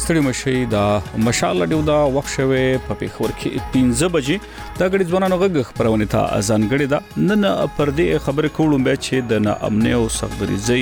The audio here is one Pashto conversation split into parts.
ستړي مشي دا مشال ډیو دا وخت شوه په پیښور کې 15 بجې دا غړي ځوانانو غږ خبرونه ته اذان غړي دا نن پر دې خبره کوم به چې د امن او صبرځي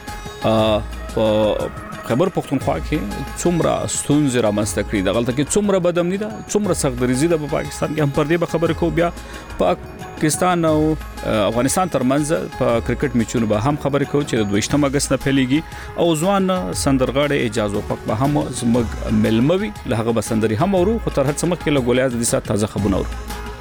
خبر پښتونخوا کې څومره ستونزې رامنځته کړې د غلطه کې څومره بدامني ده څومره سختګریزي ده په پاکستان کې هم پر دې خبره کو بیا پاکستان او افغانستان ترمنځ په کرکټ میچونو به هم خبرې کو چې د 28 اگست نه پیلېږي او ځوان سندرغاړي اجازه پک به هم زمګ ملموي له هغه بسندري هم ورو خو تر هڅه مخکې له ګولیاز د سات تازه خبرونه ورو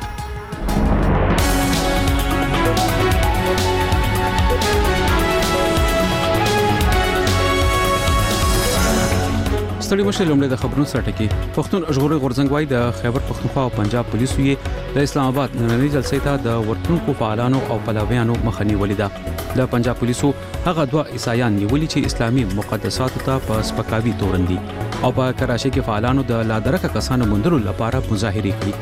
ستړي مشه لومړی د خبرونو سره ټکی پښتون ژغوري غورځنګ وای د خیبر پښتونخوا او پنجاب پولیسو یې د اسلام آباد نننۍ جلسې ته د ورتونکو فعالانو او پلاویانو مخنی ولیدا د پنجاب پولیسو هغه دوه عیسایان نیولې چې اسلامي مقدساتو ته په سپکاوي تورندي او په کراچۍ کې فعالانو د لادرکه کسانو مندلو لپاره مظاهره کړې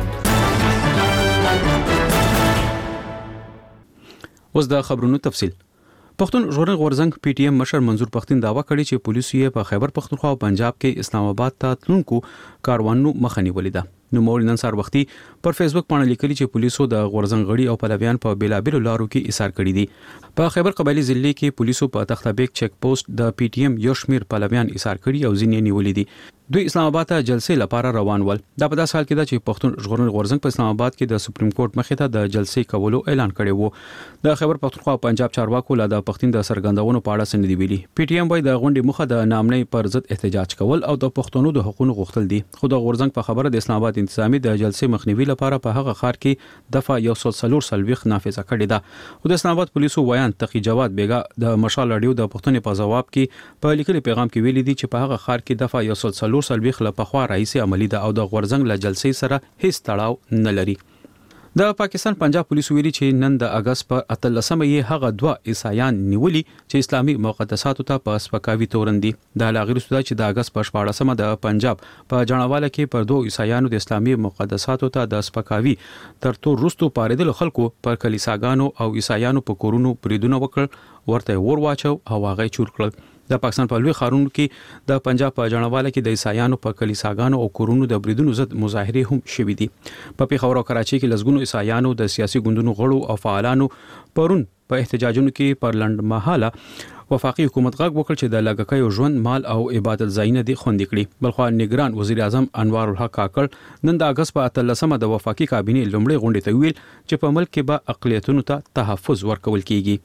اوس د خبرونو تفصیل پښتون ژغورنې غورځنګ پی ټی ایم مشر منظور پښتين داوا کړی چې پولیسو یې په خیبر پښتونخوا او پنجاب کې اسلام آباد ته تلونکو کاروانونو مخنی ولیدا نو مولنن سار وختي پر فیسبوک باندې لیکلي چې پولیسو د غورځنګ غړي او پلویان په بیلابیلو لارو کې ایثار کړی دي په خیبر قبایلی ضلع کې پولیسو په تختابیک چیک پوسټ د پی ټی ایم یو شمیر پلویان ایثار کړي او ځینې نیولې دي دوی اسلام آباد ته جلسې لپاره روان ول دا په داس حال کې دا چې پښتون ژغورنې غورځنګ په اسلام آباد کې د سپریم کورټ مخې ته د جلسې کولو اعلان کړی وو د خیبر پښتونخوا او پنجاب چارواکو له د پښتون د سرګندونو په اړه سندې ویلي پی ټی ایم وايي د غونډې مخه د نامنۍ پر ضد احتجاج کول او د پښتونو د حقوقو غوښتل دي خو د غورځنګ په خبره د اسلام آباد انتظامی د جلسې مخنیوي لپاره په هغه خار کې دفعه 140 نافذه کړې ده او د اسلام آباد پولیسو ویان تقی جواد بیگا د مشال اډیو د پښتون په جواب کې په لیکلي پیغام کې ویلي دي چې په هغه خار کې دفعه 140 لپاره رئیس عملی ده او د غورځنګ له جلسې سره هیڅ تړاو نه لري د پاکستان پنجاب پولیسو ویلي چې نن د اگست پر 13مه یې هغه دوه عیسایان نیولي چې اسلامي مقدساتو ته په سپکاوي تورندي د لاغیر سودا چې د اگست پر 14مه د پنجاب په جنواله کې پر دوه عیسایانو د اسلامي مقدساتو ته د سپکاوي ترتو رستو پاریدل خلکو پر کلیساګانو او عیسایانو په کورونو بریدونه وکړ ورته ور واچو او هغه چور کړل د پاکستان په لوی خارونو کې د پنجاب په جنواله کې د عیسایانو په کلیساګانو او کورونو د بریدونو ضد مظاهره هم شوې دي په پیښور او کراچۍ کې لږ عیسایانو د سیاسي ګوندونو غړو او فعالانو پرون په احتجاجونو کې پر لنډ مهاله وفاقي حکومت غږ وکړ چې د لګکایو ژوند مال او عبادت ځایونه دي خوندې کړي بلخو نگران وزیر اعظم انوار الحق کاکړ نن د اگست په 13مه د وفاقي کابینې لومړی غونډه ته ویل چې په ملک کې به اقلیتونو ته تحفظ ورکول کیږي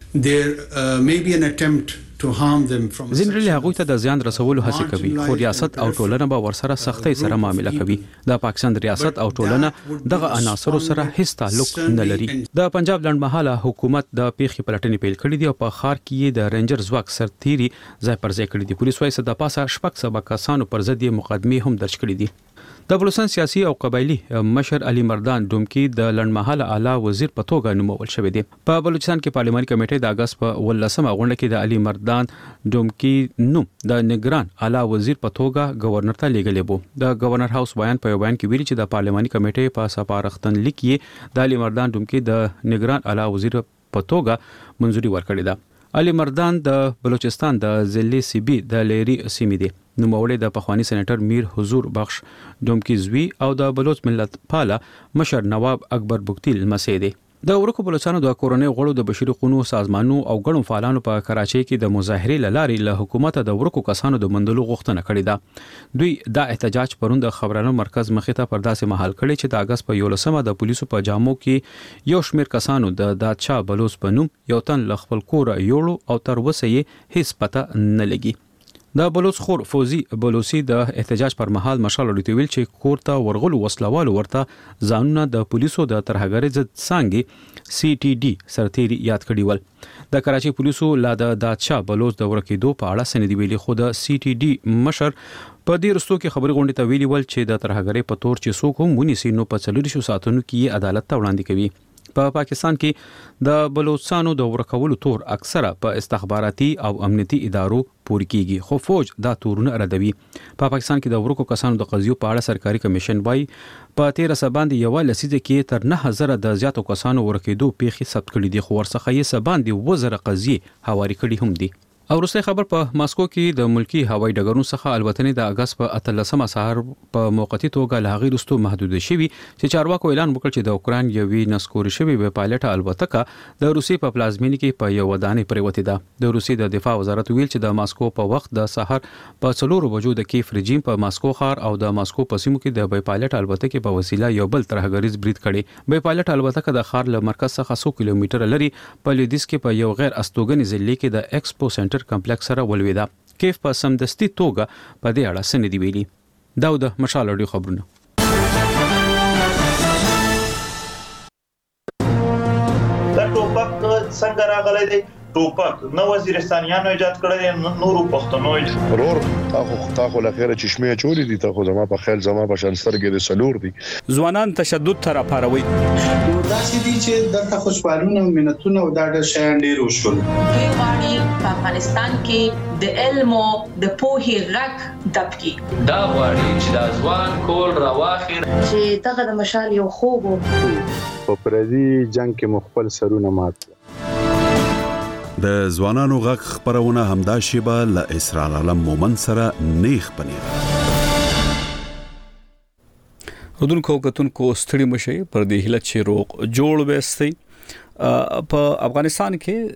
ځینې هغه ته د زیان رسولو هڅه کوي خو ریاست او ټولنه به ورسره سختۍ سره معامله کوي د پاکستان ریاست او ټولنه دغه عناصرو سره هیڅ تعلق نه لري د پنجاب لنډمحاله حکومت د پیښې پلټنې پیل کړې دي او په خار کې د رینجر ځواک سرتيري ځای پر ځای کړی دي پولیس وايي چې د پاسه شپږ سبا کسانو پر ضد مقدمه هم درج کړې دي د بلوچستان سیاسي او قبایلی مشر علي مردان ډومکی د لنډمحاله اعلی وزیر په توګه نومول شوی دی په بلوچستان کې پارلماني کمیټه د اگست په 18مه غونډه کې د علي مردان ډومکی نوم د نگران اعلی وزیر په توګه گورنر ته لیږلی وو د گورنر هاوس بیان په بیان کې ویلي چې د پارلماني کمیټې په سپارښتن لیک یې د علي مردان ډومکی د نگران اعلی وزیر په توګه منځوري ورکړې ده علي مردان د بلوچستان د ضلع سیبی د لیری سیمې دی نوموړی د پخوانی سېنیټر میر حضور بخش ډومکی زوی او د بلوچ ملت پاله مشر نواب اکبر بوکتیل مسعود دی د ورکو بلوچستان د کورونې غړو د بشري قانون سازمانونو او ګڼو فعالانو په کراچۍ کې د مظاهرې لاري له حکومت د ورکو کسانو د مندلو غوښتنه کړې ده دوی دا احتجاج پروند د خبرانو مرکز مخې ته پرداسه محل کړي چې د اگست په 11مه د پولیسو په جامو کې یو شمیر کسانو د دادشاه بلوچ پنوم یو تن ل خپل کور یوړو او تر وسه یې هیڅ پته نه لګي د بلوچ خور فوزي بلوچي د احتجاج پر مهال مشال ویل چې کوړه ورغلو وسلوالو ورته ځانونه د پولیسو د ترهګرۍ ضد څنګه سی ټي ډي سرتيري یاد کړي ول د کراچي پولیسو لا د دادشاه بلوچ د ورکېدو په اړه سندې ویلي خو د سی ټي ډي مشر په دې رستو کې خبري غونډه ته ویلي ول چې د ترهګرۍ په تور چې څوک هم ونیسي نو په 40 ساعتونو کې عدالت ته وړاندې کوي په پاکستان کې د بلوچستانو د ورکولو تور اکثره په استخباراتي او امنیتي ادارو پور کیږي خو فوج دا تورونه ردوي په پاکستان کې د ورکو کسانو د قضیو په اړه سرکاري کمیشن وایي په 13 سباندې یو لسیزه کې تر 9000 د زیاتو کسانو ورکېدو پیښې ثبت کړي دي خو ورڅخه یې سباندې 2000 قضیې حواله کړي هم دي او وروسته خبر په ماسکو کې د ملکی هوایي ډګرونو څخه الوتنې د اگست په 13 سهار په موقتی توګه له هغې وروسته محدود شوي چې چارواکو اعلان وکړ چې د اوکران یوې نسکور شوی به پایلټ الوتکه د روسي په پلازمینه کې په یو ودانۍ پریوتې ده. د روسي د دفاع وزارت ویل چې د ماسکو په وخت د سهار په 4 بجو د کیف رژیم په ماسکو ښار او د ماسکو په سیمو کې د به پایلټ الوتکې په وسیله یو بل ترهګریز برید کړي. به پایلټ الوتکه د ښار له مرکز څخه 100 کیلومتره لري په لویدیځ کې په یو غیر استوګنې ضلع کې د ایکسپو سنټر کمپلیکس سره ولویده. کیف په سمدستي توګه په دې اړه سندې ویلي. دا د مشال اډیو خبرونه. دا ټوپک څنګه راغلی دی؟ ټوپک نو وزیرستانیانو ایجاد کړی دی، نورو پښتنو رور تاخو لخيره چشمه چولې دي، تاخو زما په خیال زما په شانسترګې د سلور دي. ځوانان تشدد تر پاروي داسې دي چې د خوشحالونه مينتونه او د شیان ډیر وشول. دوی غواړي په افغانستان کې د علم او د پوهې غږ دبکي. دا غواړي چې د ځوان کول راواخیر چې دغه د مشال یو خوب په پردي جنگ کې مخبل سرونه مات. د ځوانانو غږ خبرونه همدا شیبه له اسرار عالم مومن سره نیخ پنیر. ودونکو کتونکو ستړي مشي پر دې هله چې روغ جوړ وستي. په افغانستان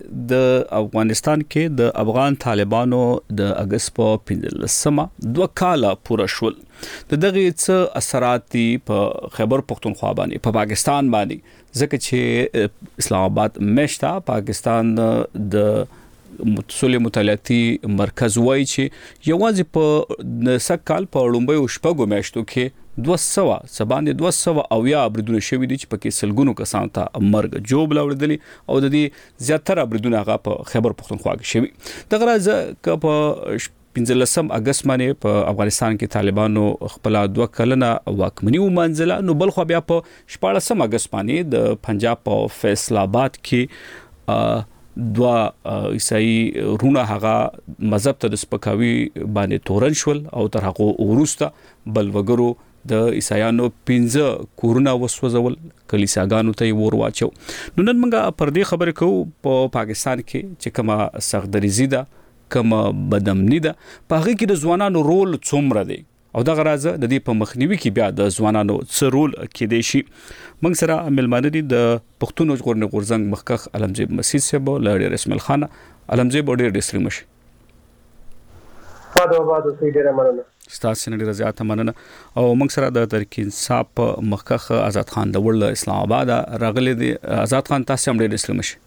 کې د افغان طالبانو د اگست په 15 2 کاله پوره شول. د دغه څه اثرات دي په خیبر پختونخوا باندې په پاکستان باندې، ځکه چې اسلام آباد مشتا پاکستان د مسؤل مطالعاتي مرکز وایي چې یوازې په سکهال په لومبۍ او شپږو میاشتو کې 200 او یا بریدونه شوي دي چې پکې سلګونو کسانو ته مرګ جوړ لاوړدلي او د دې زیاتره بریدونه هغه په خیبر پختونخوا کې شوي. دغه راځه په 15 اگست باندې په افغانستان کې طالبانو خپل 2 کلنه واکمني ومنځله، نو بل خو بیا په 14 اگست باندې د پنجاب په فیصل آباد کې 2 عیسائی رونه هغه مذهب ته د سپکاوي باندې تورن شول او تر هغه ورسته بل وګرو د عیسایانو 15 کورونه وسوځول، کلیساګانو ته ور واچو. نو نن موږ پر دې خبرې کوو په پاکستان کې چې کومه سختدریزي ده، کومه بدامني ده، په هغه کې د ځوانانو رول څومره دی او دغه راځه د دې په مخنیوي کې بیا د ځوانانو څه رول کې دی شي. موږ سره ملمانه دي د پښتون ژغورنې غورځنګ مخکخ علمزیب مسید صاحب لړ رسمل خان. علمزیب ډېر ډېر مشي فادو سیدره مننه ستاسو نه ډیر زیات مننه. او موږ سره د تحریک انصاف مخکخ آزاد خان د ورل اسلام آباد راغلي دي. آزاد خان تاسو هم ډیر اسلام شي.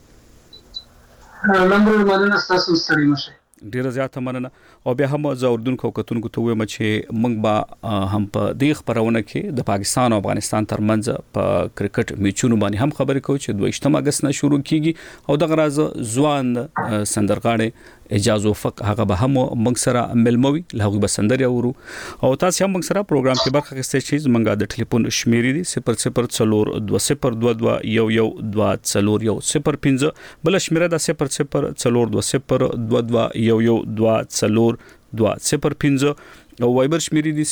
نمبر مننه تاسو ستړي مشه. ډیر زیات مننه. او بیا هم زوردون کو کتونکو ته وایم چې موږ به هم په دې خبرونه کې د پاکستان او افغانستان ترمنځ په کرکټ میچونو باندې هم خبرې کوو چې 22 اگست نه شروع کیږي او دغه راز ځوان سندرغاړي اجازه وفق هغه به هم موږ سره ملموي لهغه به سندري اورو. او تاسو هم موږ سره پروګرام کې برخه اخیستئ چې موږ د ټلیفون شمیرې دي 002022401005 بل شمیره د 002022112005 او وایبر شمیرې دي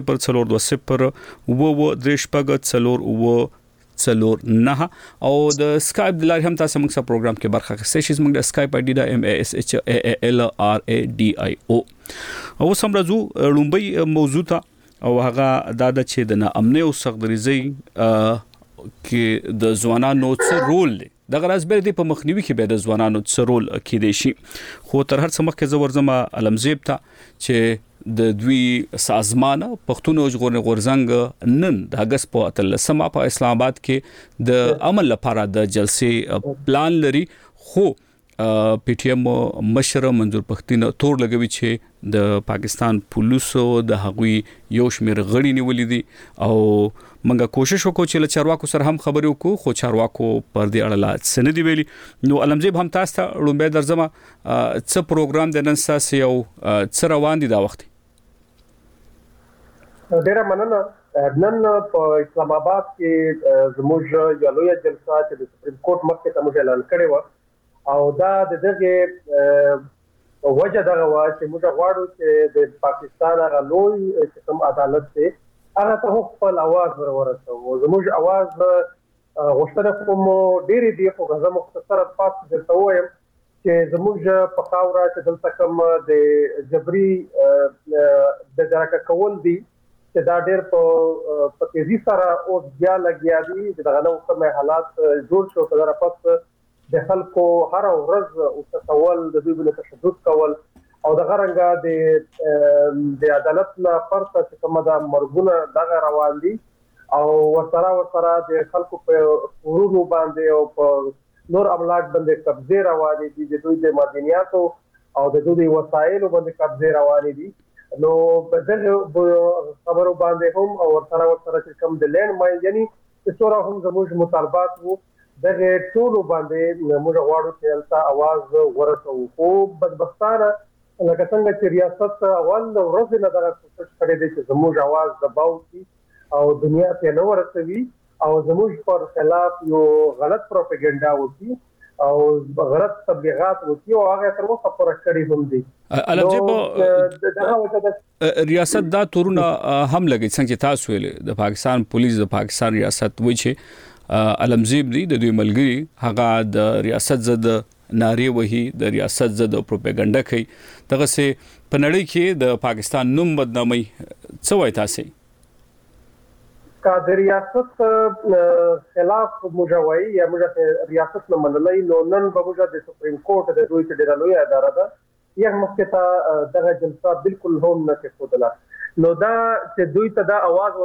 002040 نه او د سکایپ د لارې هم تاسو موږ سره پروګرام کې برخه اخیستئ شئ. موږ د سکایپ آی ډي د MASHALRADIO. او سمرزو لومبۍ موضوع ته او هغه دا چې د ناامنۍ او سختدریزۍ کې د ځوانانو څه رول دی. دغه راز به د په مخنیوي کې به د ځوانانو څه رول کې دی شي. خو تر هر څه مخکې زه ورځم علمزیب ته چې د دوی سازمان پښتون ژغورنې غورځنګ نن د اگست په 13 په اسلام آباد کې د عمل لپاره د جلسې پلان لري. خو پی ټی ایم مشر منظور پښتين تور لګوي چې د پاکستان پولیسو د هغوی یو شمېر غړي نیولې دي او منګه کوشش وکړو چې له چارواکو سره هم خبرې وکړو، خو چارواکو پر دې اړه لا څه نه دی ویلي. نو علمزیب هم تاسو ته لومبه درځم څه پروګرام د نن ساسي او څه روان دي دا وخت؟ ډیره مننه. نن په اسلام آباد کې زموږ یو لوی جلسه چې د سپریم کورټ مخکې ته موږ اعلان کړی و او دا د دغه وجه دغه و چې موږ غواړو چې د پاکستان هغه لوی قسم عدالت دی هغه ته خپل आवाज ورسوو. زموږ आवाज غوښتنه کوم ډېری دی خو غزه مختصره پات درته وایم چې زموږ په خاوره چې دلته کوم د جبري د درکه کول دي چې دا ډېر په تیزی سره او بیا لګیا دي چې دغه نو کوم حالات جوړ شو په دغه پس د خلکو هر ورځ او تول د دوی بل تشدد کول او د غرنګ د عدالت نه پرته چې کومه د مرګونه دغه روان دي او ورسره د خلکو په ورونو باندې او په نور املاک باندې قبضه روانې دي د دوی د مدنیاتو او د دوی وسایلو باندې قبضه روانې دي نو په دغه خبرو باندې هم او ورسره چې کوم د لین ماین یعنی چې څوره هم زموږ مطالبات وو دغه ټول باندې موږ غواړو چې البته आवाज ورسوو او بدبختانه لکه څنګه چې ریاست اول ورځ نه دغه کوشش کړې ده چې زموږ आवाज دباو شي او دنیا ته نو ورسوي او زموږ پر خلاف یو غلط پروپاګاندا وکړي او غلط تبلیغات وکړي او هغه تر اوسه پر کړی هم دي ریاست دا تورونه هم لګي څنګه تاسو ویل د پاکستان پولیس د پاکستان ریاست وایي چې علمزیب دی د دوی ملګری هغه د ریاست زد ناری وਹੀ د ریاست زد پروپاګاندا کوي دغه سه په نړۍ کې د پاکستان نوم بدنامي څه وایي تاسو کا د ریاست خلاف مجوي یا موږ ریاست نه منلای نو نن به موږ د سپریم کورټ د دوی چې ډیرلوی اداره ده یو مخکته دغه جلسه بالکل هم نه کوله نو دا چې دوی ته دا आवाज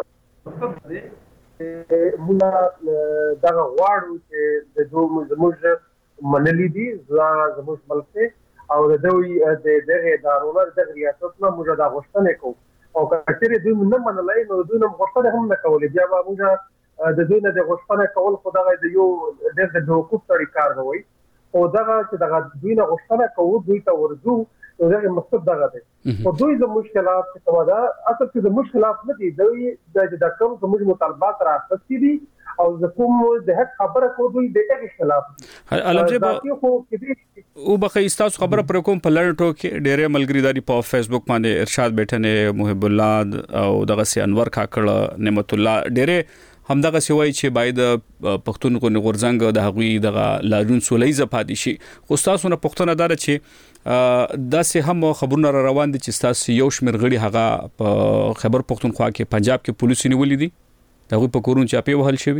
موږ دغه واړو چې د دوی زموږ منلي دي زموږ ملک او د دوی د دغه ادارو د ریاست نه موږ دا غوښتنه کوو او کچېره دوی نه منلای نو دوی نه غوښتنه هم نه کولې بیا به موږ د دوی نه د غوښتنه کول خدای د یو د حقوق سړي کار کوي او دغه چې دغه دوی نه غوښتنه کوو دوی ته ورځو نو دغه مقصد دغه دی او دوی د مشکلات څه کومه ده اصل چې د مشکلات نه دي دوی د کوم زموږ مطالبات راځي دي او د کوم د حق خبره کو دوی د هغه خلاف علمجب او بخې تاسو خبره پر کوم په لړټو کې ډېرې ملګریداري په فیسبوک باندې ارشاد بیٹنه محب الله او دغه سي انور کاکړه نعمت الله ډېرې همدغه سوي چې باید پښتونخوا غورځنګ د هغوی دغه لارون سولې زپادي شي خو تاسو نه پښتون اداره چې داسې هم خبرونه را روان دي چې تاسو یو شمیر غړي هغه په خیبر پښتونخوا کې پنجاب کې پولیس نیولې دي دغه په کورون چاپی وهل شوی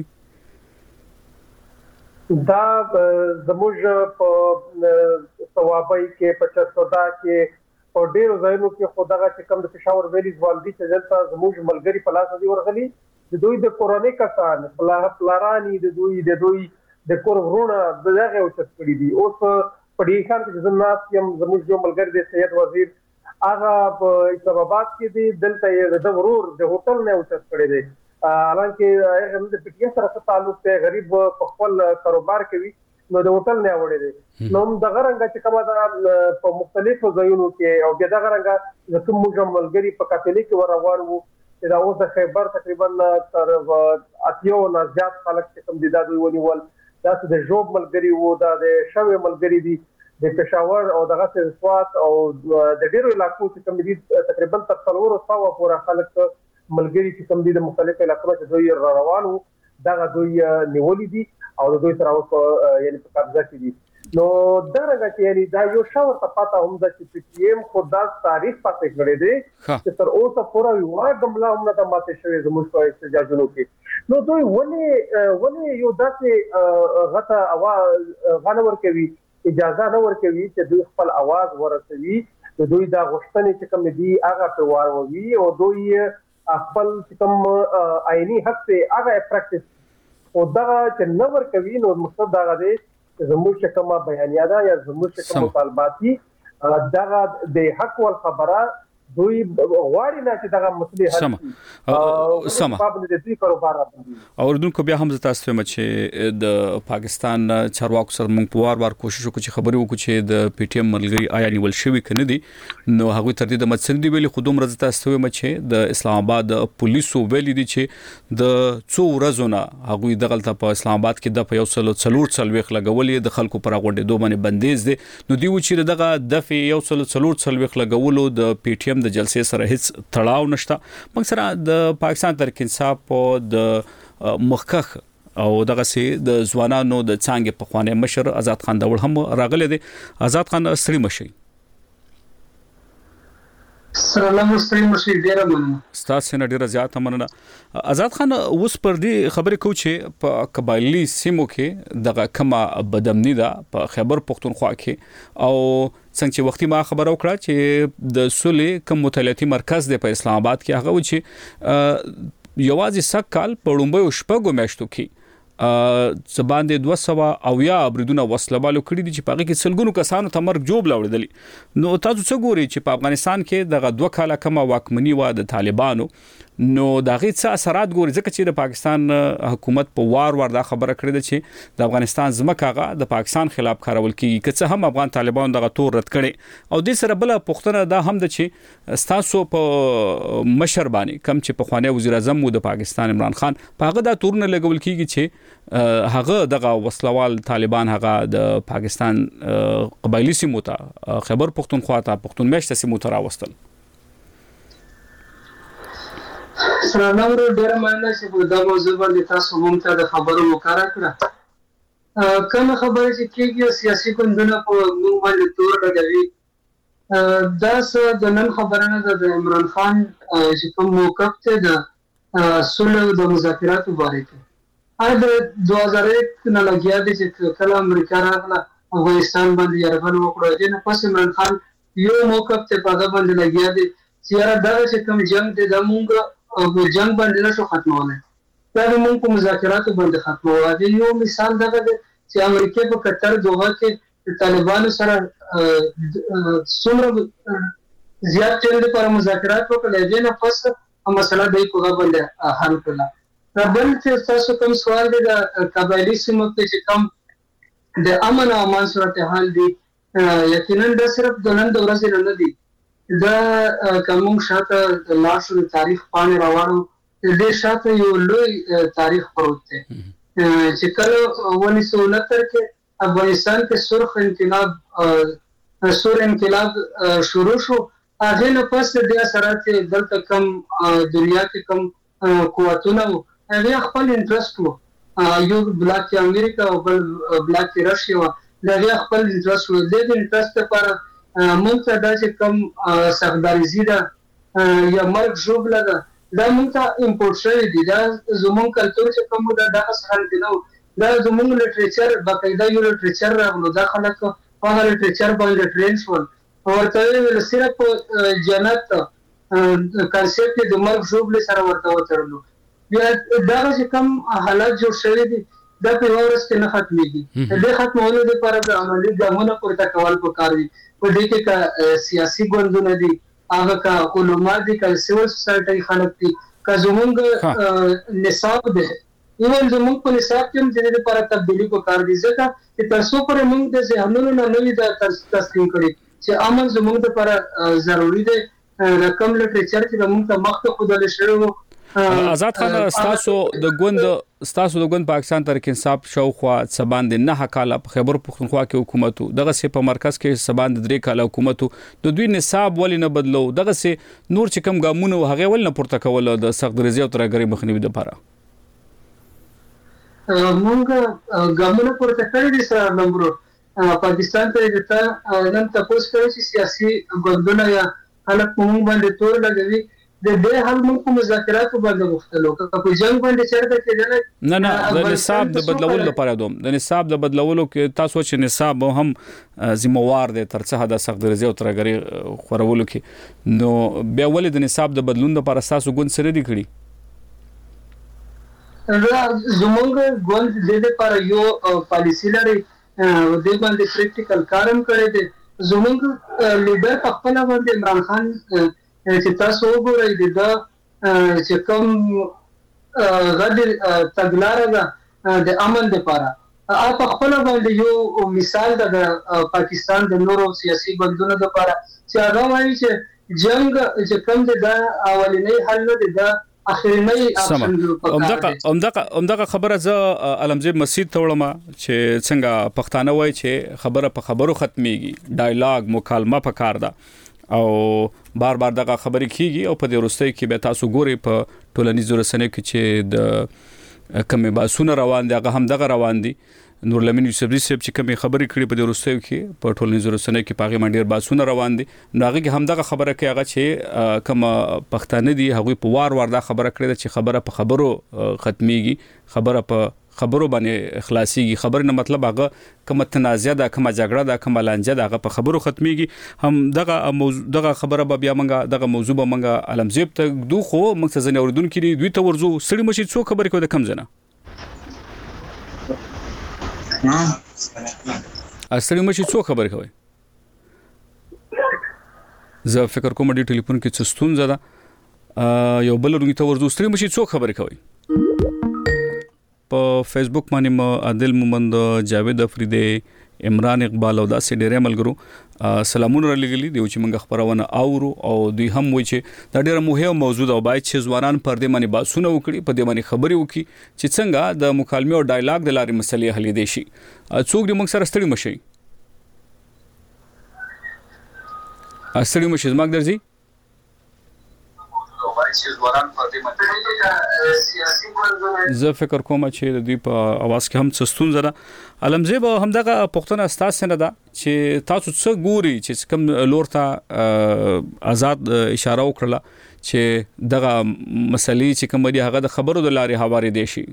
دا زموږ په ثوابای کې په چرتودا کې په ډیرو ځایونو کې خدغه چې کم د پېښور ویلیز والدي چې دلته زموږ ملګری په لاس دی ورغلي د دوی د کورونی کسان پلارانی د دوی د کور ورونه دغه او څه کړی دي اوس په دې خان کې زموږ یم زموږ یو ملګری د سید وزیر هغه په اسلام آباد کې دی دلته د ورور د هوټل نه او څه کړی دی حالانکه هغه د پټیا سره تعلق ته غریب په خپل کاروبار کوي نو د هوټل نه وړي دي نو د غرنګ چې کومه د په مختلفو ځایونو کې او د غرنګ د کوم ملګری په کاتولیک ورغوار وو چې دا اوس د خیبر تقریبا تر اتیو نه زیات خلک چې کوم دي دا دوی ونیول دا د جوب ملګری وو دا د شوی ملګری دي د پېښور او دغه سوات او د ډیرو علاقو چې کوم دي تقریبا تر 300 پورې خلک ملګری چې کوم دي د مختلفو علاقو چې دوی روانو دا دوی نیولې دي او دوی تر اوسه یعنی په قبضه کې دي نو درګه چې یعنی دا یو شاور ته پاته هم د چې پی ایم خو دا تاریخ پاتې کړی دی چې تر اوسه پورا یو ګملا هم نه ماته شوی زموږ په احتجاجونو کې نو دوی ولې یو داسې غته اواز غنور کوي اجازه نه ورکوي چې دوی خپل आवाज ورسوي دوی دا غوښتنې چې کوم دي هغه په واروي او دوی خپل کوم آئینی حق ته هغه پریکټیس او دا چې نو ورکوي نو مقصد دا دی زموږ کومه بیانیه ده یا زموږ کوم مطالباتي دا د حق ول خبره دوی غواړي نه چې دغه مسلې حل سم د دې کاروبار او اردوونکو بیا هم تاسو ته چې د پاکستان چارواکو سره موږ وار کوشش وکړو چې خبري وکړو چې د پی ټی ایم ملګری آیا نیول شوی کنه دي نو هغه تر دې د مڅن دی ویلي خودم رضا تاسو ته چې د اسلام آباد پولیسو ویلي دي چې د څو ورځونه هغه دغلطه په اسلام آباد کې د یو سلو څلويخ لګولې د خلکو پر غونډې دوه باندې بندیز دي نو دی و چې دغه د یو سلو څلويخ لګولو د پی ټی ایم د جلسې سره هیڅ تړاو نشته موږ سره د پاکستان تحریک انصاف او د مخکخ او دغه سي د ځوانانو د څنګه په خوانه مشر آزاد خان داوړ هم راغله دي. آزاد خان ستړي مشي سلام ستړي مشي ډیره مننه ستاسو نه ډیره زیاته مننه. آزاد خان اوس پر دې خبرې کو چې په قبایلی سیمو کې دغه کما بدمنی ده په خیبر پختونخوا کې او څنګه چې وختي ما خبر او کړه چې د سولې کوم مطالعاتي مرکز دی په اسلام آباد کې هغه و چې یوازې سکهال په لومبۍ شپږو میاشتو کې زبان د 200 او یا بریدونه وسلوالو کړی دي چې پاګه کې سلګونو کسانو ته مرګ جوړ لاوړل. نو تاسو څه ګوري چې په افغانستان کې دغه 2 کاله کومه واکمنی و د طالبانو نو دغه څه اثرات ګوري ځکه چې د پاکستان حکومت په وار دا خبره کړې ده چې د افغانستان ځمکه د پاکستان خلاف کارول کیږي که څه هم افغان طالبان دغه تور رد کړي او د سره بل پښتنه دا هم ده چې تاسو په مشر باندې کم چې په خوانه وزیر اعظم مو د پاکستان عمران خان هغه دا تورونه لګول کیږي چې هغه دغه وسلوال طالبان هغه د پاکستان قبایلی سیمو ته خیبر پختونخوا ته پختون میشت سیمو ته راوستل. سلام ورو ډیره مننه چې په دا موضوع باندې تاسو مونږ ته د خبرو وکړه کړه. کومه خبره چې کېږي سیاسي ګوندونه په موږ باندې تور لګوي دا څه د نن خبره نه ده. د عمران خان چې کوم موقف ته د صلح د مذاکراتو باره کې د 2001 نه لګیا دي چې کله امریکا راغله افغانستان باندې یرغل وکړ دي نه پس عمران خان یو موقف ته په هغه باندې لګیا دي چې یاره دا چې کوم جنگ دی د مونږ او جنگ باندې نشو ختمولای دا موږ په مذاکراتو باندې ختموو. دا یو مثال دا دی چې امریکا په قطر دوحه کې طالبانو سره څومره زیات ټیم پر مذاکرات وکړل دي نه پس مسله دی په باندې حل کړه. دا بل چې تاسو کوم سوال دی د قبایلی سیمو کې چې کوم د امن او امان صورتحال دی یقینا دا صرف د نن د ورځې نه دی دا کوم شاته لاشو تاریخ پانه راوړو د شاته یو لوی تاریخ پروت دی چې کله 1969 کې افغانستان کې سرخ انقلاب شروع شو هغه نه پس د اثرات دلته کم دنیا کې کم قوتونه هغه خپل انټرست وو یو بلاک امریکا او بل بلاک راشیا دا خپل انټرست وو د انټرست لپاره مونږ ته دا چې کوم سخداریزي ده یا مرګ ژوبله ده دا مونږ ته امپورټ شوی دي. دا زمونږ کلتور چې کوم ده دغه سره دي نو دا زمونږ لټریچر باقاعده یو لټریچر راغلو دا خلک هغه لټریچر باندې ټرین شول ورته صرف جنت کانسپټ د مرګ ژوبله سره ورته وترلو بیا دا چې کوم حالات جوړ شوی دي دا په ورسته نه ختميږي د ختمولو لپاره د عملي ګامونو پورته کول پکار دي. په دې کې کا سیاسي ګوندونه دي هغه کا علماء دي کا سیول سوسایټي خلک دي کا زمونږ نصاب دي ایون زمونږ په نصاب کې د دې لپاره تبدیلی پکار دي ځکه چې تاسو پر موږ د ذهنونو نه نوې د تسلیم کړي چې امن زمونږ لپاره ضروری دی. رقم لټریچر چې موږ ته مخته خودل شروع آزاد خان ستاسو د ګوند پاکستان تحریک انصاف شاوخوا سباند نه کاله په خیبر پختونخوا کې حکومت دغه سي په مرکز کې سباند 3 کاله حکومت د دوی نصاب ولې نه بدلو دغه سي نور چې کم ګامونه هغه ول نه پورته کول د سخت درزي او ترګري مخنیوي لپاره مونږ ګامونه پورته کړی دي سره نمبر پاکستان ته نن تاسو کوي چې سیاسي ګوندونه یا خلک مونږ باندې تور لګوي د دې حل موږ په مذاکراتو باندې مختلو په جنگ باندې چرته کېدل نه د نصاب د بدلولو لپاره د نصاب د بدلولو کې تاسو چې نصاب هم ذمہوار دي ترڅه د سخت درزي او ترګري خورولو کې نو بیا ولې د نصاب د بدلون لپاره تاسو ګوند سره دي کړی زمونږ ګوند د دې لپاره یو پالیسی لري د دې باندې پریکټیکل کارم کړی دی. زمونږ لیډر خپل باندې عمران خان چې تاسو وګورئ دا چې کوم غدر تګلارې ده د امن لپاره په خپل باندې یو مثال د پاکستان د نورو سیاسي بندونو لپاره چې هغه وایي چې جنگ چې کوم د اولنۍ حل نه دی د همدغه خبره ز علمزیب مسجد ته وړم چې څنګه پښتانه وای چې خبره په خبرو ختميږي ډایلاګ مکالمه پکار ده او بار دغه خبرې کیږي او په دې وروستۍ کې به تاسو ګوري په ټولنیزو رسنیو کې چې د کومه باسونه روان دي هغه هم دغه روان دي. نور لمن یوسفزي صاحب چې کومه خبرې کړې په وروستیو کې په ټولنیزو رسنیو کې پاغي منډیر باسونه روان دي نو هغه هم دغه خبره کوي هغه چې کوم پښتانه دي هغه په وار دا خبره کړې چې خبره په خبرو ختميږي خبره په خبرو باندې اخلاصيږي خبر نه مطلب هغه کوم تنازع ده کوم جګړه ده کوم لانجه ده هغه په خبرو ختميږي هم دغه خبره به بیا منګه دغه موضوع به منګه علمزیب ته دوه خو موږ څه ځنه اوردون کې دوی ته ورزو سړي مشي څو خبرې کوي د کم ځنه اصلي مشي څو خبرې کوي زه فکر کوم د ټلیفون کې څه ستونزه ده یو بل ورته ته ورزو سړي مشي څو خبرې کوي په فیسبوک باندې عادل مومند جاوید افریدی عمران اقبال او داسې ډېر ملګرو سلامونه لګلي دی چې موږ خبرونه اورو او دوی هم وایي چې دا ډېر مهمه موضوع ده او باید چې ځوانان پر دې باندې باسونه وکړي په دې باندې خبرې وکړي چې څنګه د مکالمې او ډایلاګ د لارې مسلې حل دي شي څوک دې موږ سره ستړي مشي زماګ درځي زه فکر کوم چې د دې په اواز کې هم څه ستونزه ده علمزیب هم دغه پښتنه استاد نه ده چې تاسو څه ګوري چې کوم لور ته آزاد اشاره وکړه چې دغه مسلې چې کوم دی هغه د خبرو د لارې حواله دي شي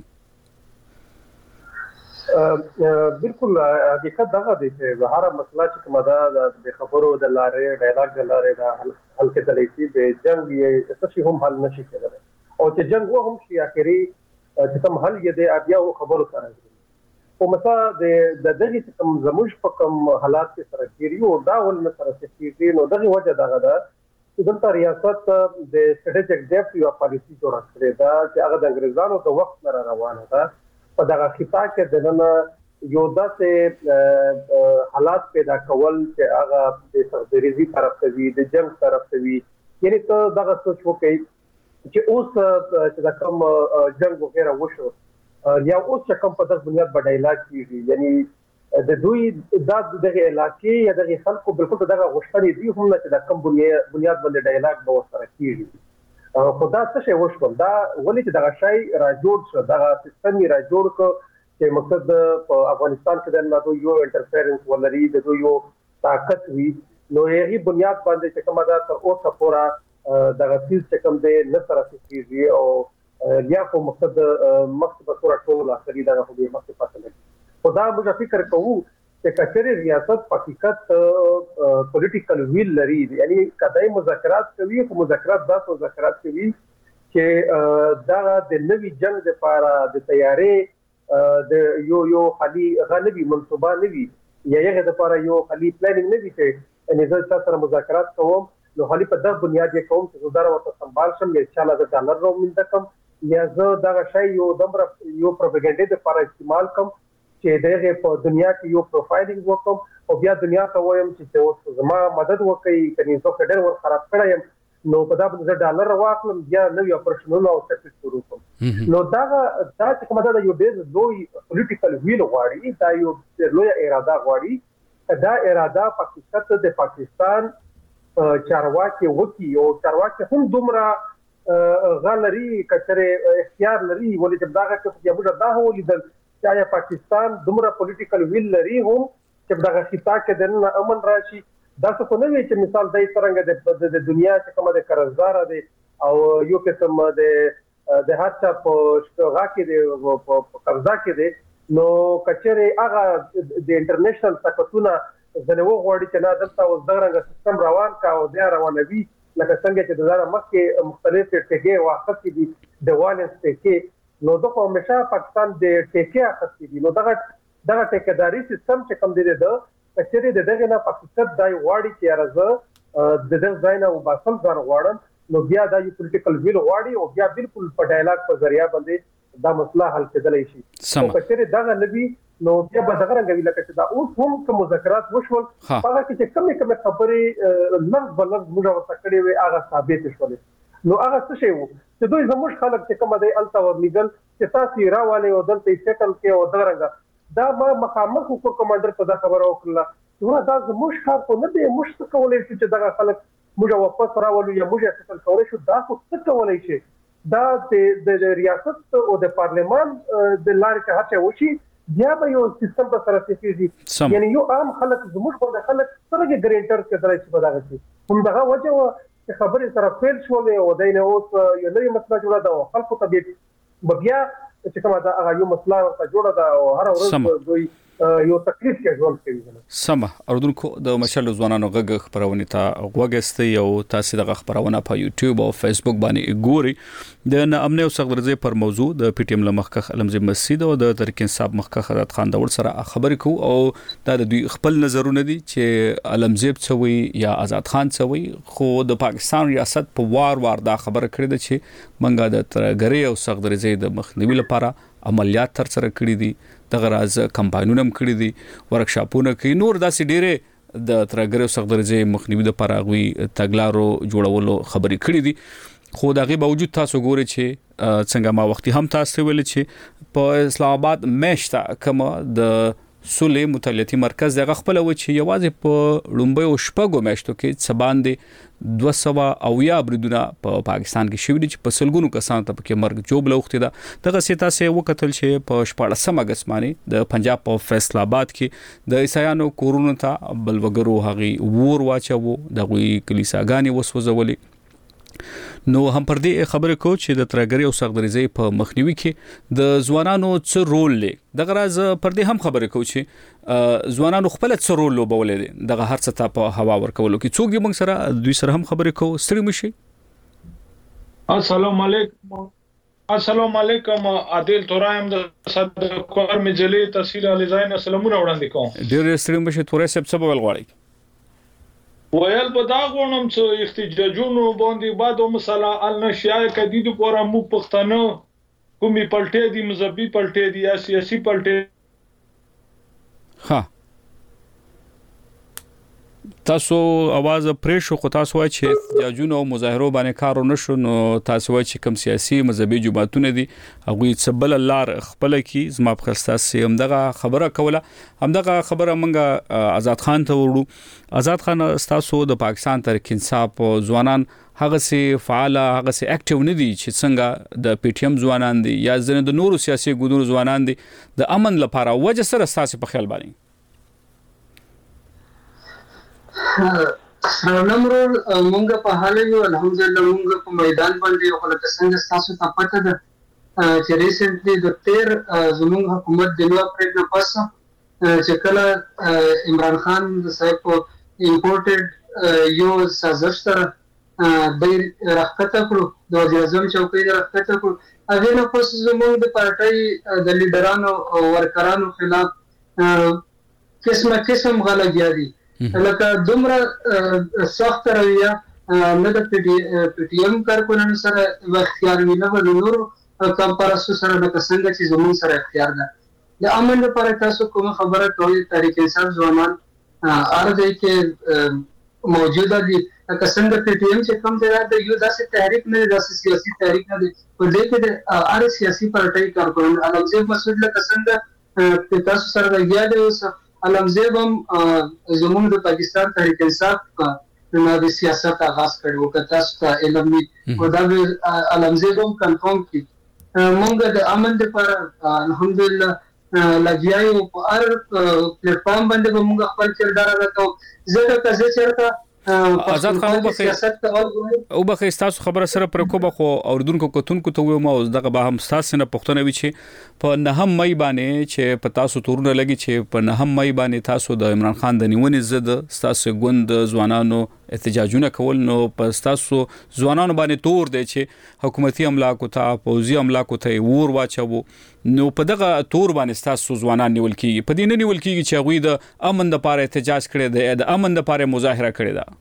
بالکل حقیقت دغه دی چې هر مسله چې کومه ده د خبرو د لارې ډایلاګ د لارې دا حل کېدلی شي د جنگ یې څه شي هم حل نشي کېدلی او چې جنگ وهم شي اخري چې کوم حل یې دی بیا خبرو سره او مثلا د دغه کوم زموږ په کوم حالات کې سره کېږي او دا ول نه سره کېږي نو دغه وجه دغه ده چې دلته ریاست د سټریټیک ډیفټ یو پالیسی جوړه کړې ده چې هغه د انګريزانو د وخت نه روانه ده په دغه خطا کې دنه یو داسې حالات پیدا کول چې هغه د سرزریزي طرف ته وي د جنگ طرف ته وي یعنی ته دغه سوچ وکړي چې اوس چې د کوم جنگ وغیرہ وشو یا اوس چې کوم په دغه بنیاد باندې ډایلاګ کیږي یعنی د دوی دغه علاقې یا دغه خلکو بالکل دغه غوښتنې دي هم چې د کوم بنیاد باندې ډایلاګ به سره کیږي خدا څه شی وشول دا ولې چې دغه شی را جوړ شو دغه سیستم را جوړ کو چې مقصد په افغانستان کې د نړۍ یو انټرفیرنس ولري د یو طاقت وي نو یې بنیاد باندې چې کومه دا تر اوسه پورا دغه چیز چې کوم دی نه سره کیږي او یا په مقصد مقصد پورا ټول اخري دغه په مقصد پاتل خدا موږ فکر کوو چې کچېری ریاست په حقیقت پولیټیکل ویل لري یعنی کدی مذاکرات کوي خو مذاکرات کوي چې دا د نوي جنگ لپاره د تیارې د یو خالي غالبي منصوبه نوي یا یغه لپاره یو خالي پلانینګ نوي چې ان زه تاسو سره مذاکرات کوم نو خالي په دغه بنیاد یې کوم چې زه ورته سمبال شم یا چې له ډالر رو مند کم یا زه دغه شی یو دمر یو پروپاګاندا لپاره استعمال کوم چې دغه په دنیا کې یو پروفایلینګ وکم او بیا دنیا ته وایم چې اوس زما مدد وکړي کني زه خډر ور خراب کړم نو په دا باندې ډالر واخلم بیا نوې اپریشنونه او سټیټ شروع کوم نو دا چې کومه دا یو ډېر لوی پولیټیکل ویل غواړي دا یو لوی اراده غواړي دا اراده د پاکستان چارواکي وکي او چارواکي هم دومره غلري کچره اختیار لري ولې چې داغه کې یو دا هو لیدل چې پاکستان دومره پولیټیکل ویل لري هم چې دغه خطا کې د امن راشي دا څه نه وی چې مثال دای څنګه د دنیا چې کومه د قرضدار دي او یو قسم د هر چا په شتوغا کې د قرضا کې دي نو کچره هغه د انټرنیشنل طاقتونه زنه وغوړي چې نه دلته اوس دغه سیستم روان کا او بیا روانوي لکه څنګه چې د زړه مخکې مختلف ټیګي واخت دي د والنس ټیګي نو دغه همیشه پاکستان د ټیګي اخت دي نو دغه ټیګداري سیستم چې کوم دی د کچري دغه نه پاکستان دای واړی چې راځه د دغه ځای نه وباسم ځان غواړم نو بیا د یو پولیټیکل ویل واړی او بیا بالکل په ډایلاګ په ذریعہ باندې دا مسله حل کېدلی شي او کچري دغه نبی نو بیا به دغه رنګ ویل چې دا اوس هم کوم مذاکرات وشول هغه چې کومه خبرې لږ بلږ موږ ورته کړې وي هغه ثابت شول نو هغه څه شی وو چې دوی زموږ خلک چې کومه دی الته ورنګل چې تاسو راواله او دلته سیټل کې او دغه رنګ دا ما مخامخ کو کمانډر په دا خبره وکړه نو دا زموږ کار په نه دی موږ څه کولای شو چې دغه خلک موږ واپس راولو یا موږ څه کولای شو دا خو څه کولای شي دا د ریاست او د پارلمان د لارې ته هڅه وشي بیا به یو سیستم په سره کېږي یعنی یو عام خلک زموږ په خلک سره کې ګرینټر کې درې څه بداغه شي هم دا وجه چې خبرې سره فیل شولې او دینه اوس یو نوې مسله جوړه ده خلکو ته بیا چې کومه دا هغه یو مسله ورته جوړه ده او هر ورځ دوی یو تکلیف کې ژوند کوي. سم اردوونکو د مشال ځوانانو غږ خبرونه ته غوږستي او تاسو د خبرونه په یوټیوب او فیسبوک باندې ګوري د نامنه او صغرزه پر موضوع د پی ټی ایم لمخخ علمزي مسجد او د ترکین صاحب مخخ حضرت خان داور سره خبرې کو او دا د دوی خپل نظرونه دي چې علمزیب څوي یا آزاد خان څوي خو د پاکستان ریاست په وار دا خبره کړې ده چې منګه د ترګری او صغرزه د مخنیوي لپاره عملیات تر سره کړې دي دغه راز کمپاینونه هم کړی دي ورکشاپونه کوي نور داسې ډېره د ترګرو صغرزه مخنیوي د پراغوي تګلارو جوړولو خبرې کړې دي خو دغه باوجود تاسو ګورئ چې څنګه ما وختي هم تاسو ویل چې په اسلام آباد مشته کوم د سولې مطالعاتي مرکز دغه خپل و چې یوازې په لومبي او شپږو میاشتو کې سباندې 200 او یا بریدونه په پاکستان کې شوې دي چې په سلګونو کسان ته پکې مرګ جوړ لوختي دا دغه سیتا سه وکتل چې په 14 اگست باندې د پنجاب په فیصل آباد کې د عیسایانو کورونو ته بل وګرو هغه ور واچو دغه کلیساګانی وسوځولې نو هم پر دې خبره کو چې د ترګری او صغرزه په مخنیوي کې د ځوانانو څه رول لري دغه راز پر دې هم خبره کو چې ځوانانو خپل څه رول لوبولې دي دغه هر څه ته په هوا ورکولو کې څوک یې موږ سره دوی سره هم خبره کو ستړي مشي. السلام علیکم عادل تورایم د صدر کور مجلې تحصیل علیزاین سلامونه وړاندې کوم. ډېر ستړي مشي تورې سب څه بول غواړي ویل په دا غونم چې احتجاجونو باندې بعد مثلا النشیا کدید پورا مو پښتنه کومي پلټې دي مذهبي پلټې دي یا سیاسي پلټې ها تاسو आवाज پرېښو خو تاسو وایي چې احتجاجونو او مظاهرو باندې کار ونشو نو تاسو وایي چې کوم سیاسي مذهبي جماعتونه دي هغه څبل لار خپل کی زما په خاصه همدغه خبره کوله همدغه خبره منګه آزاد خان ته وړو آزاد خان تاسو د پاکستان ترکین صاحب ځوانان هغه سي فعال هغه سي اکټیو نه دي چې څنګه د پی ټی ایم ځوانان دي یا ځنه د نورو سیاسي ګوندونو ځوانان دي د امن لپاره وجه سره تاسو په خیال باندې نمرور مونږ په حال یو الحمدلله مونږ په میدان باندې خو لکه څنګه تاسو ته پته ده چې ریسنټلی د 13 زموږ حکومت د نو اپریل نه پس چې کله عمران خان صاحب امپورټډ یو سازش سره د راکته کړو د وزیر اعظم چوکۍ د راکته کړو هغه نه پس زموږ د پارټۍ د لیډرانو او ورکرانو خلاف قسم غلطیاں دي لکه دومره سخت رویه نه د پی ټی ایم کارکونانو سره اختیار ویله ول نور کم پرستو سره د څنګه چې زمون سره اختیار ده د امن لپاره تاسو کوم خبره کوي تاریخ انصاف ځوانان ارزه کې موجوده دي که څنګه پی ټی ایم چې کوم ځای د یو داسې تحریک نه داسې سیاسي تحریک نه دی په دې کې د ار سیاسي پارټۍ کارکونان علمزیب مسعود لکه څنګه تاسو سره د یاد اوس علمزیب هم زموږ د پاکستان تحریک انصاف د سیاست آغاز کړو که تاسو ته علم وي او دا علمزیب هم کنفرم کړي موږ د امن لپاره الحمدلله لګیایو په هر پلیټ فارم باندې موږ خپل کردار ادا کوو زه که چېرته آزاد خان او بخې تاسو خبره سره پر کوبه خو اوردونکو کتونکو ته ومه اوس دغه به هم تاسو نه پښتنه وی چې په 9 مې باندې چې په تاسو تورونه لګي چې په 9 مې باندې تاسو د عمران خان د نیونې زده تاسو ګوند ځوانانو احتجاجونه کول نو په تاسو ځوانانو باندې تور دی چې حکومتي املاکو ته پوزي املاکو ته ور واچو نو په دغه تور باندې تاسو ځوانان نیول کیږي په دې نه نیول کیږي چې غوي د امن لپاره احتجاج کړي دی د امن لپاره مظاهره کړي ده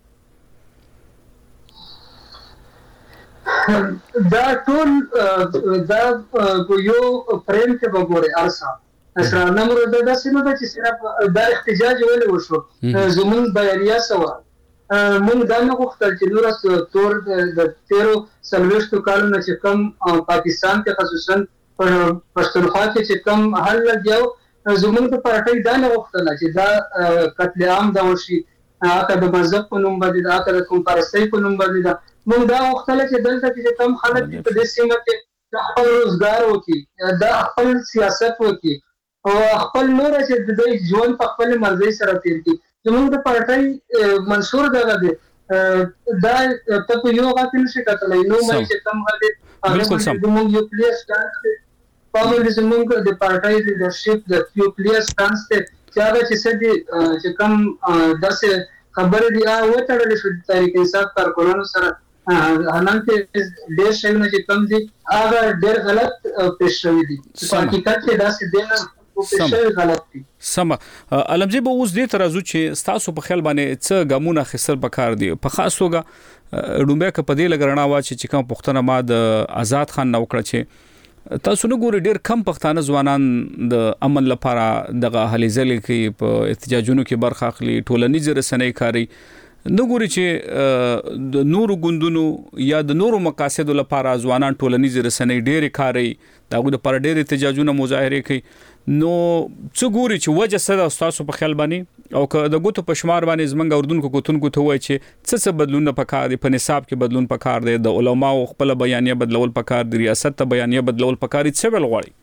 دا ټول دا یو فریم کې وګورئ ارسا اسرا نمبر د داسې نه چې صرف دا احتجاج ولې وشو زمون بیانیه سوا مونږ دا نه غوښتل چې نور تور د 13 سلويشتو کالونو چې کم پاکستان کې خصوصا پښتونخوا کې چې کم حل لګیاو زموږ په پارټۍ دا نه غوښتل چې دا قتل عام دا وشي هغه د مذهب په نوم باندې دا د کوم پرستۍ په نوم باندې دا موږ دا وختله چې دلته چې کم خلک په دې سیمه کې خپل روزګار وکړي دا خپل سیاست وکړي او خپل نور چې د دې ژوند په خپل مرزي سره تیر کړي زموږ د پارټای منصور دغه دی دا ته یو غاټل شي کتلای نو مې چې کم غاټل بالکل سم موږ یو کلیئر سټانس په زموږ د پارټای لیډرشپ د یو کلیئر سټانس ته چې هغه چې کم داسې خبرې دی او تړل شو د تاریخ انصاف کارکونانو سره حالانکه ډېر شایونه چې کم دي هغه ډېر غلط پیش شوی دي په حقیقت کې داسې دی نه سم علمجی به اوس دې ترازو چې تاسو په خیال باندې څه ګامونه خسر پکار دي په خاص توګه ډومبه ک په دې لګرنا وا چې کوم پښتنه ما د آزاد خان نو کړ چې تاسو نو ګوري ډېر کم پښتانه ځوانان د امن لپاره دغه هلي ځلې کې په احتجاجونو کې برخه اخلي ټولنیز رسنۍ کاری نو ګوري چې د نورو ګوندونو یا د نورو مقاصدو لپاره ځوانان ټولنیز رسنۍ ډېر کاری داغه د پر ډېر احتجاجونه مظاهره کوي نو څو ګوري چې وجه سره تاسو په خیال باندې او که د ګوتو په شمار باندې زمنګ اردن کو کوتون کو ته وای چې څه بدلون پکار دي په نصاب کې بدلون پکار دي د علماو خپل بیانیه بدلول پکار دي ریاست ته بیانیه بدلول پکار دي څه ول غواړي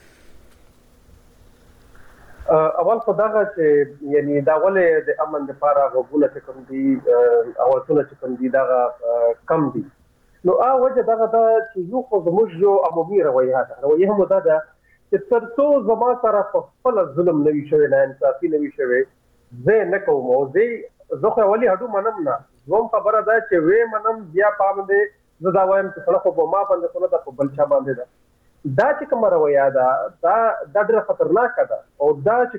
اول خدای چې یعنی دا ولې د امن لپاره غوونه چې کوم دي اوازونه چې کوم دي دا کم دي نو وجه دا چې یو خو زموږ یو عمومي رویه ده رویه هم دا ده چې ترڅو زما سره په خپل ظلم نه وي شوی نه انصافي نه وي شوی زه نه کوم او زه خو ولې هډو منم نه زوم خبره ده چې وې منم بیا پامدې زه دا وایم چې خلک په ما باندې خو نه ده په بل چا باندې ده دا چې کومه رویه ده دا ډېره خطرناکه ده او دا چې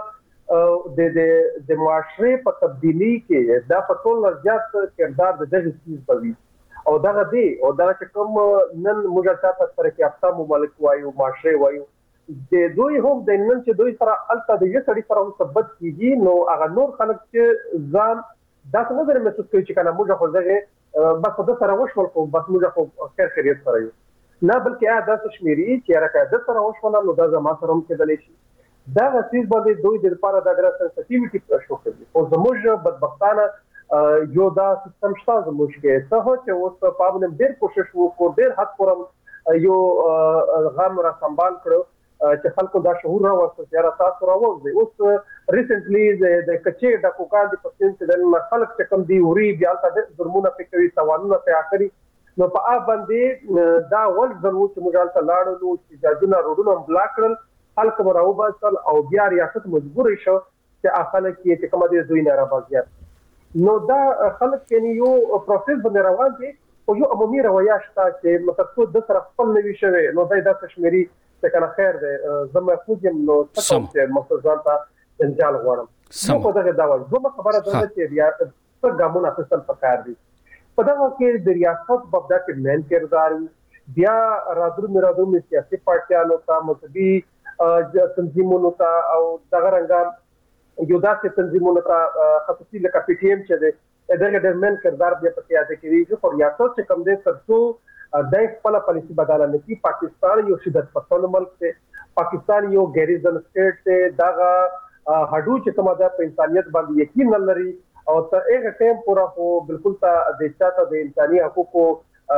کومه د معاشري په تبدیلی کې دا په ټول زیات کردار د دغه چیز بوي او دا دی او دا چې کوم نن موږ تاسو سره کې افتا مملک وایو معاشري وایو د دوی هم د نن چې دوی سره الته د یو سړي سره مثبت کیږي نو هغه نور خلک چې ځان دا څنګه درې محسوس کوي چې کنه موږ خو دغه بس د سره وشول خو بس موږ خو خیر خیریت سره یو نه بلکې دا شمیري چې راکړه د سره وشول نو دا زما سره هم کېدلی شي دا غسیز باندې دوی د لپاره د ډېر سنسټیویټي شو کوي او زموږ بدبختانه یو دا سیستم شته زموږ کې څه چې اوس په باندې ډېر کوشش وکړو ډېر حد پورم یو غم را سنبال کړو چې خلکو دا شعور راوستل چې تاسو راوځي اوس ریسنټلی د کچې د کوکان د پسند د خلک چې کم دی وری بیا تاسو درمونه فکري سوالونه په اخري نو په اپ باندې دا ول ضرورت چې موږ ته لاړو چې جاجونه روډونه بلاک کړل خلک براو باسل او بیا ریاست مجبور شو چې اخله کې چې کومه د دوی نه راځي نو دا خلک کې یو پروسس باندې روان دي او یو عمومي رویه شته چې متاسو د سره خپل نوي شوی نو دا کشمیری څه کنه خیر ده زما خو یم نو څه چې مستزان ته انجال غواړم نو په دغه دا وایي خبره ده چې بیا څه ګامونه اخیستل پکار دي په دغه کې د ریاست په بدا کې مین کردار بیا رادرو سیاسي پارټیانو ته مذهبي تنظیمونو ته او دغه رنګه یو داسې تنظیمونو ته خصوصي لکه پی ټی ایم چې ده دغه د مین کردار بیا په سیاست کې دی چې ریاست چې کوم دې ترڅو د خپل پالیسي بدله نه کی پاکستان یو شدت پسند ملک دی پاکستان یو ګریزن سټیټ دی دغه هډو چې کومه د انسانيت باندې یقین نه لري او تر هغه ټیم پورا خو بالکل ته د چاته د انساني حقوقو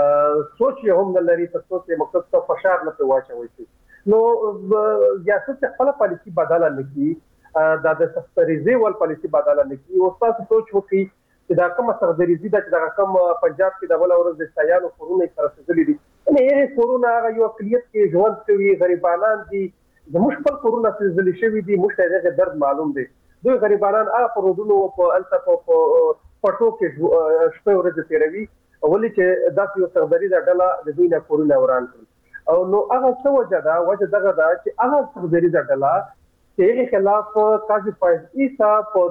سوچ یې هم نه لري تاسو ته مقصد ته فشار نه واچوي شي نو ریاست خپل پالیسي بدله نه کی د سختریزي ول پالیسي بدله نه کی او تاسو سوچ وکړي چې دا کومه سختریزي د کوم پنجاب کې د ول اورز د سیانو کورونه سره سګلې دي نه یې کورونه هغه یو اقلیت کې ژوند کوي غریبانان دي زموږ خپل کورونه سګلې شوی دي موږ ته درد معلوم دي دوی غریبانان په رودونو په الته په پټو کې شپه ورځ تیروي ولې چې داسې یو سرداري د ډله د دوی نه کورونه وران کړي او نو هغه څه وجه دغه دا چې هغه سرداري د ډله چې هغه خلاف قاضي فیض عیسی په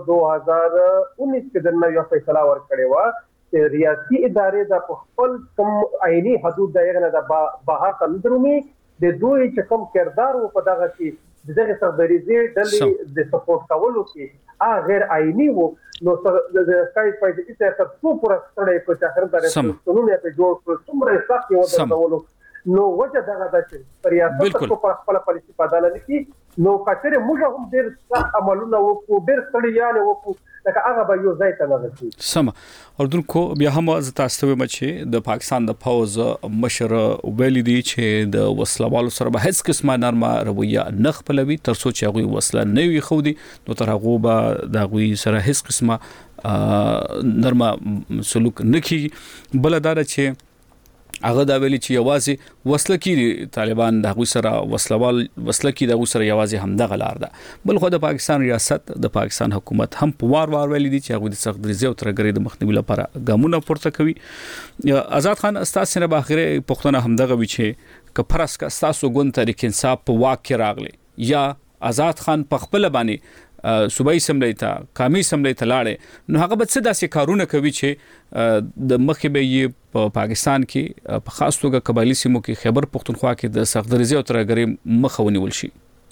2019 کې د نوې فیصله ورکړې و چې ریاستي ادارې د خپل کوم عیني حدود دغه د بهر تندرومي د دوی چې کوم کردار و په دغه کې دغه سرداریزي ډلې د سپورټ کولو کې غیر عیني وو نو د سکای فایده چې تاسو پورا ستړي په ځخر درې څنګه په جوړ کړو څومره سخت یو درولو نو وجه دغه د ریاست په خپل پالیسي بدل نه کی نو کچره موږ هم ډېر عملونه وکړو ډېر ستړي وکړو لکه هغه به یو ځای ته لغسي سم اردوونکو بیا هم ز تاسو ته مچ د پاکستان د فوز مشر ویلي دي چې د وسلوالو سره به هیڅ قسمه نرمه رویه نه خپلوي تر څو چې هغه وسله نه وي خو دي نو تر هغه به د هغه سره هیڅ قسمه نرمه سلوک نه کی بل دا چې هغه دا ویلي چې یوازې وسله کې طالبان د هغه سره وسله کې د هغه سره یوازې همدغه لار ده بل خو د پاکستان ریاست د پاکستان حکومت هم په وار ویلي دي چې هغه د سخت دریزه او ترګری د مخنیوي لپاره ګامونه پورته کوي آزاد خان استاد سره باخره پښتنه همدغه وی چې کفرس کا تاسو ګون تحریک انصاف په واقع راغلي یا آزاد خان په خپل باندې صوبایي سملې ته قومي سملې ته لاړې نو هغه به څه داسې کارونه کوي چې د مخې به یې په پاکستان کې په خاص توګه قبایلی سیمو کې خیبر پختونخوا کې د سختدریزي او ترګری مخه ونیول شي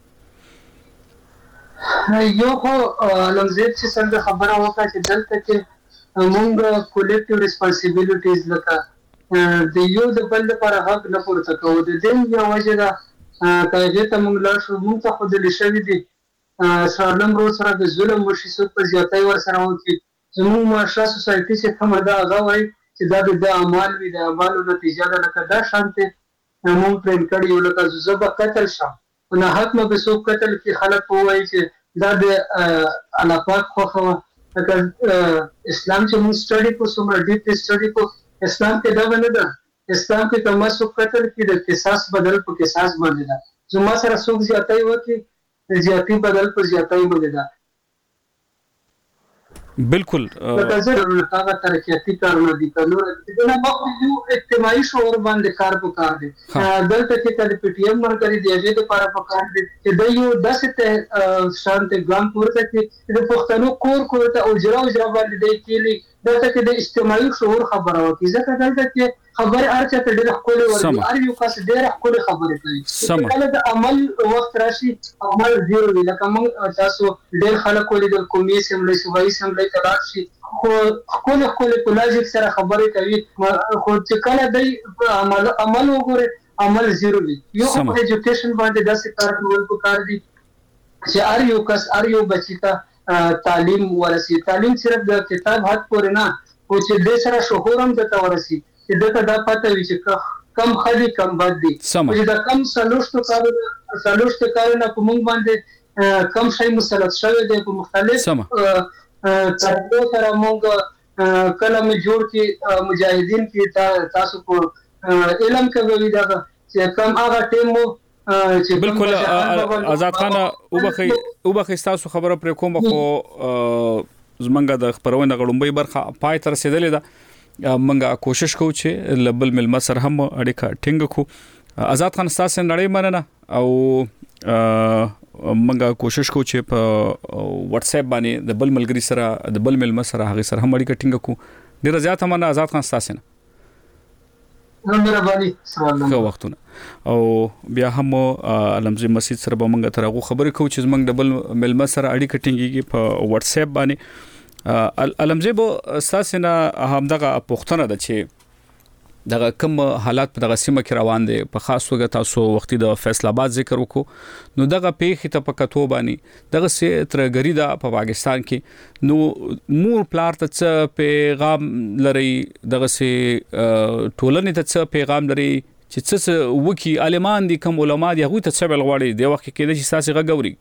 یو خو لمزید چې څنګه خبره وکړه چې دلته کې موږ کولیکټیو ریسپانسیبিলিټیز لکه د یو د بل لپاره حق نه پورته کوو د دې یو وجه ده کایږي ته موږ لا شو موږ ته خود لشي دي سالم رو سره د ظلم مشیسو په زیاتای ور سره وکی زموږ معاشره سوسایټي چې کومه دا هغه وای چې دا د اعمال وی د اعمالو نتیجه ده لکه دا شانته موږ پرېم کړی یو لکه زوبه قتل شم نه حق مې به سو قتل کې خلک وای چې دا د الله پاک خو لکه اسلام چې موږ سټډي کو سمره ډیپ سټډي کو اسلام کې دا نه ده اسلام کې کومه سو قتل کې د قصاص بدل په قصاص باندې ده زما سره څوک زیاتای وکی زیاتی بدل پر زیاتای باندې ده بالکل لکه زه هغه ترقیاتي کارونه دي کلور دغه مخ یو اجتماعي شعور باندې کار وکړ دي دلته کې کله پی ټی ایم مرګري دی چې د لپاره وکړ دي چې د یو داسې شانت ګام پورته کې د پښتنو کور ته او جرا باندې دی کې دلته کې د اجتماعي شعور خبره وکړي ځکه دلته کې خبره ارچه ته ډېر خپل ورته ار یو کس ډېر خپل خبره کوي کله د عمل وخت راشي عمل زیرو وی لکه موږ تاسو ډېر خلک ولې د قومي سملې صوبایي سملې تلاش شي خو خپل پلاجیک سره خبرې کوي خو چې کله د عمل وګوره عمل زیرو وی یو په ایجوکیشن باندې داسې کار کول پکار دي چې ار یو کس ار یو بچی ته تعلیم ورسي تعلیم صرف د کتاب حد پورې نه او چې د سره شهور هم د ورسي چې دغه د پته وی چې کم خدي کم بد دي چې دا کم سلوشت کارونه په موږ باندې کم شي مسلط شوی دی په مختلف طریقو سره موږ کلمه جوړ کی مجاهدین کی تاسو کو علم کوي دا چې کم هغه ټیمو بالکل آزاد خان او بخې تاسو خبره پر کوم خو زمونږ د خبرونه غړومبي برخه پای تر رسیدلې ده منګه کوشش کوو چې لبل مل مصر هم اړیکه ټینګ کو آزاد خان تاسو نړۍ مننه او منګه کوشش کوو چې په واتس اپ باندې د بل ملګری سره د بل مل مصر هغه سره هم اړیکه ټینګ کو ډیر زیات هم آزاد خان تاسو نه مهرباني خو وختونه او بیا هم علمزي مسجد سره به موږ تر هغه خبرې کوو چې موږ د بل مل مصر اړیکه ټینګيږي په واتس اپ باندې علمزي به اساسنه همدغه پښتنه ده چې دغه کوم حالات په دغه سیمه کې روان دي په خاص توګه تاسو وختي د فیصل آباد ذکر وکړو نو دغه پیښه ته پکاتو باندې دغه سي ترګری ده په پاکستان کې نو مور پلار ته څه پیغام لري دغه سي ټولنې ته څه پیغام لري چې څه وکي عالمان دي کوم علما دي هغه ته څه بل غواړي د وخت کې د ساسي غوړي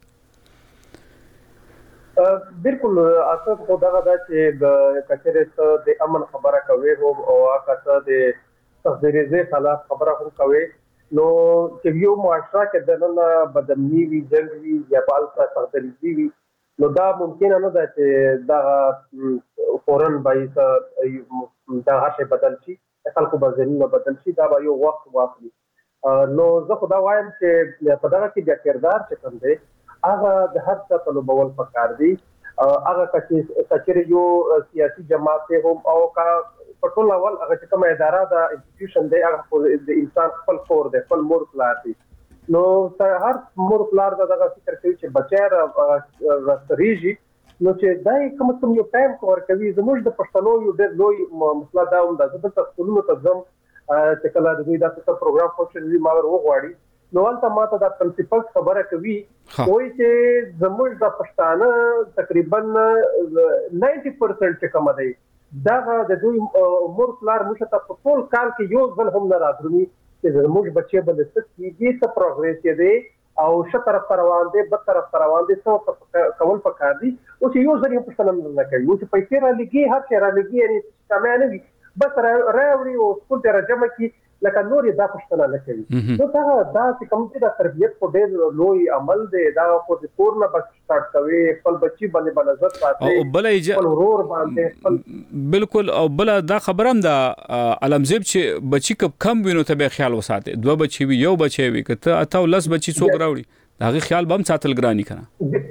بالکل اساس خو دغه د چې د کچره د امن خبره کوي او هغه د تخديري خلاف خبره هم کوي نو چې یو معاشره کې د نن بدمنی وی جنگ وی یا بالته تخديري وی نو دا ممکن نه ده چې دا فورن بایس دا هڅه بدل شي خلکو بازارونه بدل شي دا به یو وخت واخلي نو زه خدا وایم چې په دغه کې د کردار چې کوم دی هغه د هر څه په لوبول پکار دی هغه کچېر یو سیاسي جماعت هم او کا پټول اول هغه کومه اداره د انسټیټیوشن دی هغه د انسان خپل کور دی خپل مور پلار دی نو هر مور پلار دغه فکر کوي چې بچی راستریږي نو چې دای کوم یو ټایم کور کوي زموږ د پښتنو یو ډېر لوی مسله دا هم ده چې د خپلونو ته ځم چې کله د دوی داسې پروګرام فنکشن وی ماور وغواړي نو ولته ماته د پرنسپل خبره کوي وایي چې زموږ د پښتانه تقریبا 90% چې کوم دی دا د دوی مور پلار موږ ته په ټول کال کې یو ځل هم نه راځي چې زموږ بچي بل څه کیږي څه پروګرس دی او څه طرف روان دي بل طرف روان دي څه کول پکار دي او چې یو ځل یې پښتنه نه کوي او چې پیسې را لګي هر څه را لګي یعنی کمه نه وي بس راوړي او سکول ته راځم کی لکه نور دا پښتنه نه کوي نو دا چې کوم چې د تربيت په ډېر لوی عمل دی دا خو د کور نه بس سٹارټ کوي خپل بچي باندې نظر ساتي او بل ورور باندې بالکل او بل دا خبرم دا علمزیب چې بچي کم وینو ته به خیال وساتي دوه بچي وي یو بچي وي کته اته لس بچي څوک راوړي دا خیال بم ساتل ګرانی کنه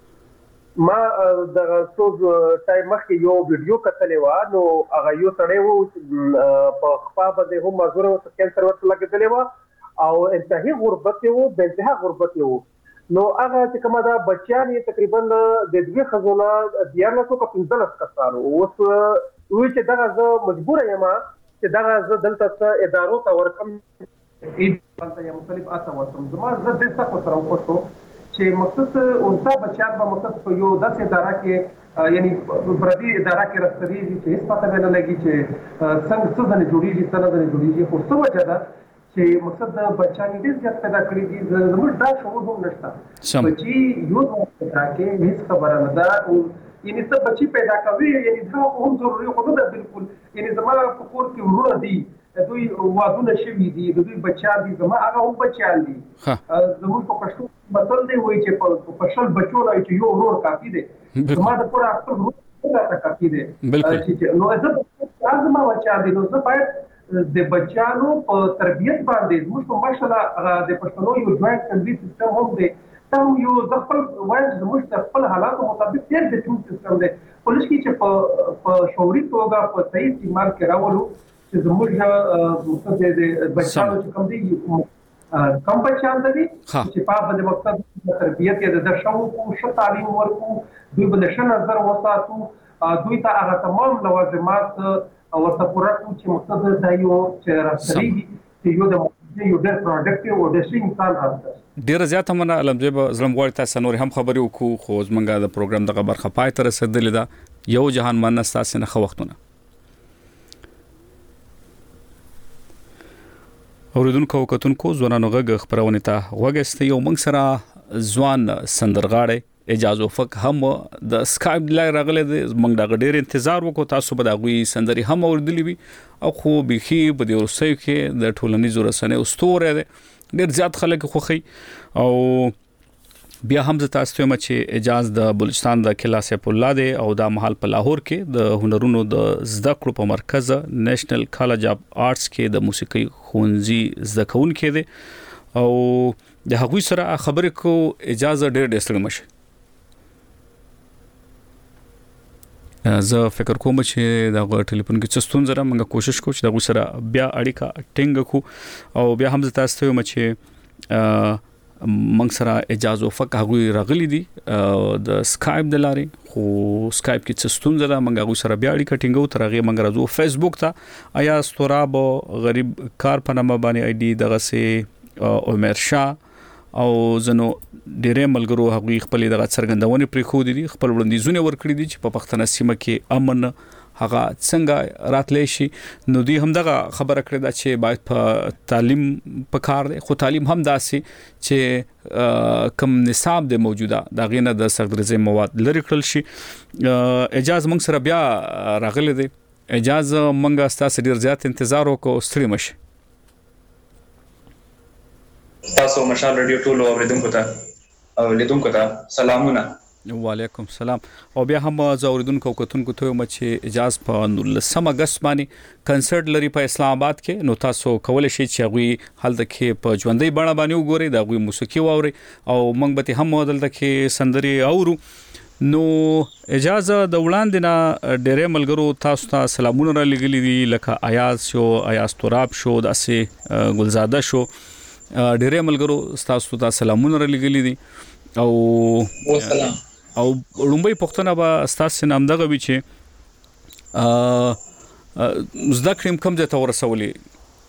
ما د څو ټایم مخکې یو ویډیو کتلې و نو هغه یو سړی وو په خپل باندې هم مزور او کینسر ورته لګېدلې و او انتهایی غربت وو د انتها غربت وو نو هغه چې کومه دا بچیان تقریبا د دوه خزونه دیار له څو 15 کسانو اوس وی چې دا زه مجبور یم چې دا زه دلته ادارو ته ورکم دلته یو مختلف اته وسم زما زه د څه سره وکړم چې مقصد اونسا بچیان به مقصد په یو داسې اداره کې یعنی پردي اداره کې راستريږي چې هیڅ پته نه لګي چې څنګه څه ځنه جوړیږي څنګه ځنه جوړیږي خو څه وجه ده چې مقصد د بچیان ډېر زیات پیدا کړی دي زموږ دا شعور هم نشته بچي یو ځای کې هیڅ خبره نه ده یعنی څه بچي پیدا کوي یعنی دا هم ضروري خو نه ده بالکل یعنی زموږ په کور کې ورونه دي دوی وادونه شوي دي دوی بچیان دي زما هغه هم بچیان دي زموږ په پښتو متل دی وایي چې په شل بچو نه چې یو ورور کافي دی زما د پوره خپل ورور ته کافي دی نو زه لازم بچیان دي نو زه باید د بچیانو په تربیت باندې موږ په ماشاءالله د پښتنو یو جوائنت فیملی سیستم هم دی تم یو د خپل وایي زموږ د خپل حالاتو مطابق ډېر د ټیم سیستم دی پولیس کې چې په شعوري توګه په صحیح استعمال کې راولو چې زموږ د بچیانو چې کوم دي کم بچیان دي چې په باندې مقصد د تربیت یا د شوق او ش تعلیم ورکو دوی بل ش نظر وساتو دوی ته هغه تمام لوازمات او ورته پوره کو چې مقصد د یو چې راځي چې یو د یو ډېر پروډکټیو او د شي انسان راځي ډیر زیات مننه علمزیب زلم غواړی تاسو نور هم خبرې وکړو خو زمونږه د پروګرام د خبر خپای تر رسیدلې ده یو جهان مننه تاسو نه خو وختونه اوریدونکو کتونکو زونانو غږ خبرونه ته وګسته یو موږ سره ځوان سندرغاړي اجازه فق هم د سکایپ لای راغله موږ د ډېر انتظار وکړو تاسو به د غوي سندري هم اوردلی وي او خو بيخي په دې ورسې کې د ټولنیزو رسنیو استوره ده ډېر زیات خلک خوخي او بیا هم ز تاسو ته چې اجازه د بلوچستان د قلعه سیف الله دی او د محل په لاهور کې د هنرونو د زده کړو په مرکز نېشنل کالج اف آرټس کې د موسیقي خونځي زده کوونکې دی او د هغوی سره خبرې کو اجازه ډېر ستړي مشه زه فکر کوم چې دا ټلیفون کې څستون زره موږ کوشش کوو چې دا سره بیا اړیکه ټینګ کو او بیا هم ز تاسو ته چې موږ سره اجازه فق هغوی راغلي دي د سکایپ د لارې خو سکایپ کې څه ستونزه ده موږ هغوی سره بیا اړیکه ټینګو تر هغه موږ راځو فیسبوک ته آیا استوراب غریب کار په نامه باندې آی ډي دغه سي عمر شاه او زنو ډېرې ملګرو هغوی خپل دغه څرګندونې پرې خو دي خپل وړاندیزونه ورکړي دي چې په پښتنه سیمه کې امن هغه څنګه راتلې شي نو دی هم دغه خبره کړې ده چې باید په تعلیم په کار دی خو تعلیم هم داسي چې کم نصاب دی موجوده دا غینه د سغدرزي مواد لري کړل شي اجازه موږ سره بیا راغلي دي اجازه موږ ستاسو ډیر زیات انتظار وکړو ستړي مشه تاسو مشال رادیو ټولو اوریدونکو ته او لیدونکو ته سلامونه وعلیکم السلام او بیا هم زوریدونکو کتونکو ته چې اجازه په 19 اگست باندې کنسرت لري په اسلام آباد کې نو تاسو کولای شئ چې غوي حالت کې په ژوندۍ بڼه باندې وګورئ دا غوي موسیقي واوري او موږ به هم دلته کې سندري اورو نو اجازه د وړاندې نه ډېرې ملګرو تاسو ته سلامونه را لګلي دي لکه ایاز شو ایاز تراب شو داسې ګلزاده شو ډېرې ملګرو تاسو ته سلامونه را لګلي دي او سلام او لومبي پښتنه به تاسو نام دغه وی چې زده کړم کوم ځای ته ورسولې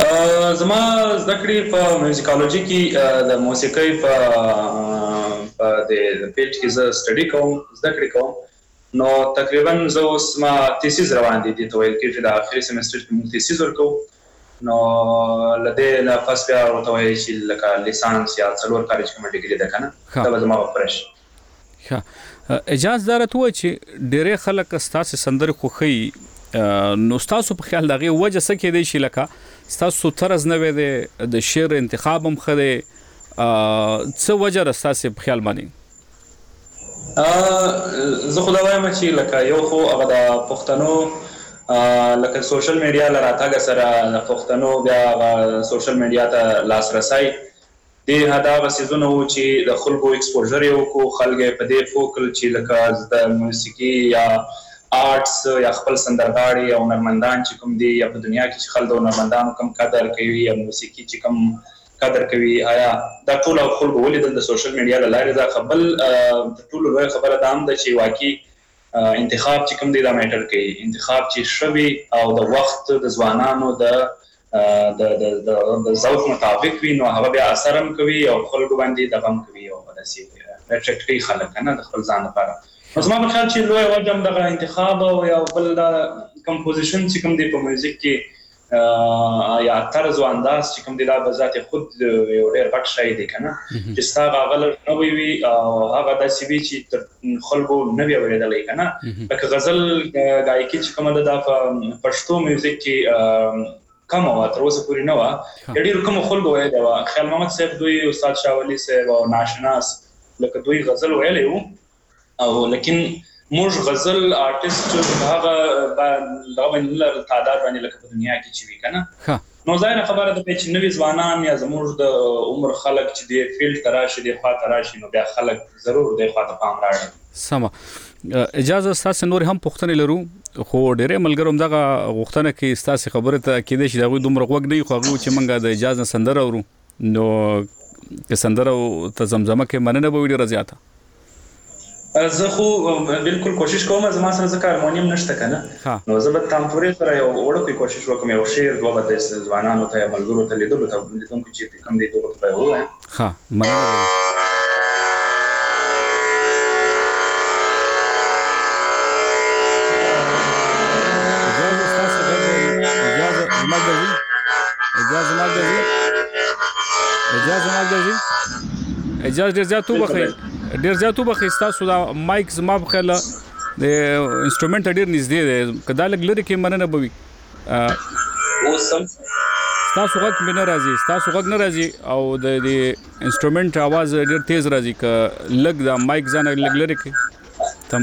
زما زده کړې په میوزیکالوجي کې د موسیقۍ په د فیلډ کې زه سټډي کوم، زده کړې کوم. نو تقریبا زه اوس ما تیسیز روان دي ته ویل کېږي د آخري سیمسټر کې موږ تیسیز ورکوو. نو لدې نه فاست بیا ورته وایي چې لکه لیسانس یا 4 کال چې کومه ډیګري ده که نه، دا به زما فرش. ښه اجازه داره ته وایي چې ډېری خلک ستاسې سندرې خوښوي، نو ستاسو په خیال د هغې وجه څه کیدی شي؟ لکه ستاسو طرز نوی دی، د شعر انتخاب هم ښه دی، څه وجه ده ستاسې په خیال باندې؟ زه خو دا وایم چې لکه یو خو هغه د پښتنو لکه سوشل میډیا له راتګ سره د پښتنو بیا هغه سوشل میډیا ته لاسرسی دې هغه سیزونه وو چې د خلکو ایکسپوژر یې وکړو، خلک یې په دې فوکل چې لکه د موسیقي یا آرټس یا خپل سندرغاړي او هنرمندان چې کوم دي یا په دنیا کې چې خلک د هنرمندانو کم قدر کوي یا موسیقي چې کم قدر کوي، آیا دا ټول خلکو ولیدل د سوشل میډیا له لارې. دا خبل د ټولو لوی خبره دا هم ده چې واقعي انتخاب چې کوم دی دا میټر کوي، انتخاب چې شوي او د وخت د ځوانانو د ذوق مطابق وي، نو هغه بیا اثر هم کوي او خلکو باندې دغه هم کوي او داسې اټریکټ کوي خلک نه د خپل ځان لپاره. نو زما په خیال چې لوی وجه هم دغه انتخاب او یا بل دا کمپوزیشن چې کوم دی په میوزیک کې یا طرز و انداز چې کوم دی دا به ذات خود یو ډېر غټ شی دی که نه، چې ستا هغه نوی وي او هغه داسې وي چې تر خلکو نه وي اورېدلی که نه. لکه غزل ګایکي چې کومه ده دا په پښتو میوزیک کې کمه وه، تر اوسه پورې نه وه، ډېرو کمو خلکو ویلې وه. خیال محمد صاحب دوی، استاد شاه ولي صاحب او ناشناس لکه دوی غزل ویلی وو، او لیکن موږ غزل آرټیسټ هغه باندې تعداد باندې لکه په دنیا کې چې وي که نه. نو ظاهره خبره ده چې نوي ځوانان یا زموږ د عمر خلک چې دې فیلډ ته راشي، دې خوا ته راشي، نو بیا خلک ضرور دې خوا ته پام راوړي. سمه اجازه ستاسې نور هم پوښتنې لرو، خو ډېری ملګرو همدغه غوښتنه کوي ستاسې خبرې ته کېدای شي د هغوی دومره غوږ نه وي، خو هغوی چې موږ د اجازه نه سندره اورو، نو که سندره ته زمزمه کې مننه به وي ډېره زیاته. زه خو بالکل کوشش کوم، زما سره ځکه هارمونیم نشته که نه، نو زه به تامپورې سره یو وړوکی کوشش وکړم، یو شعر دوه به د ځوانانو ته یا ملګرو ته لیدونکو چې کوم دی دغو ته به یې ووایم. ښه مننه. اجازه ډېر زیات وبخئ، ډېر زیات وبخئ، ستاسو دا مایک زما په خیال د انسټرومنټ ډېر نږدې دی، که دا لږ لرې کې مننه به وي. ستاسو غږ مې نه راځي، ستاسو غږ نه راځي او د انسټرومنټ आवाज ډېر تیز راځي، که لږ دا مایک ځان لږ لرې کې تم.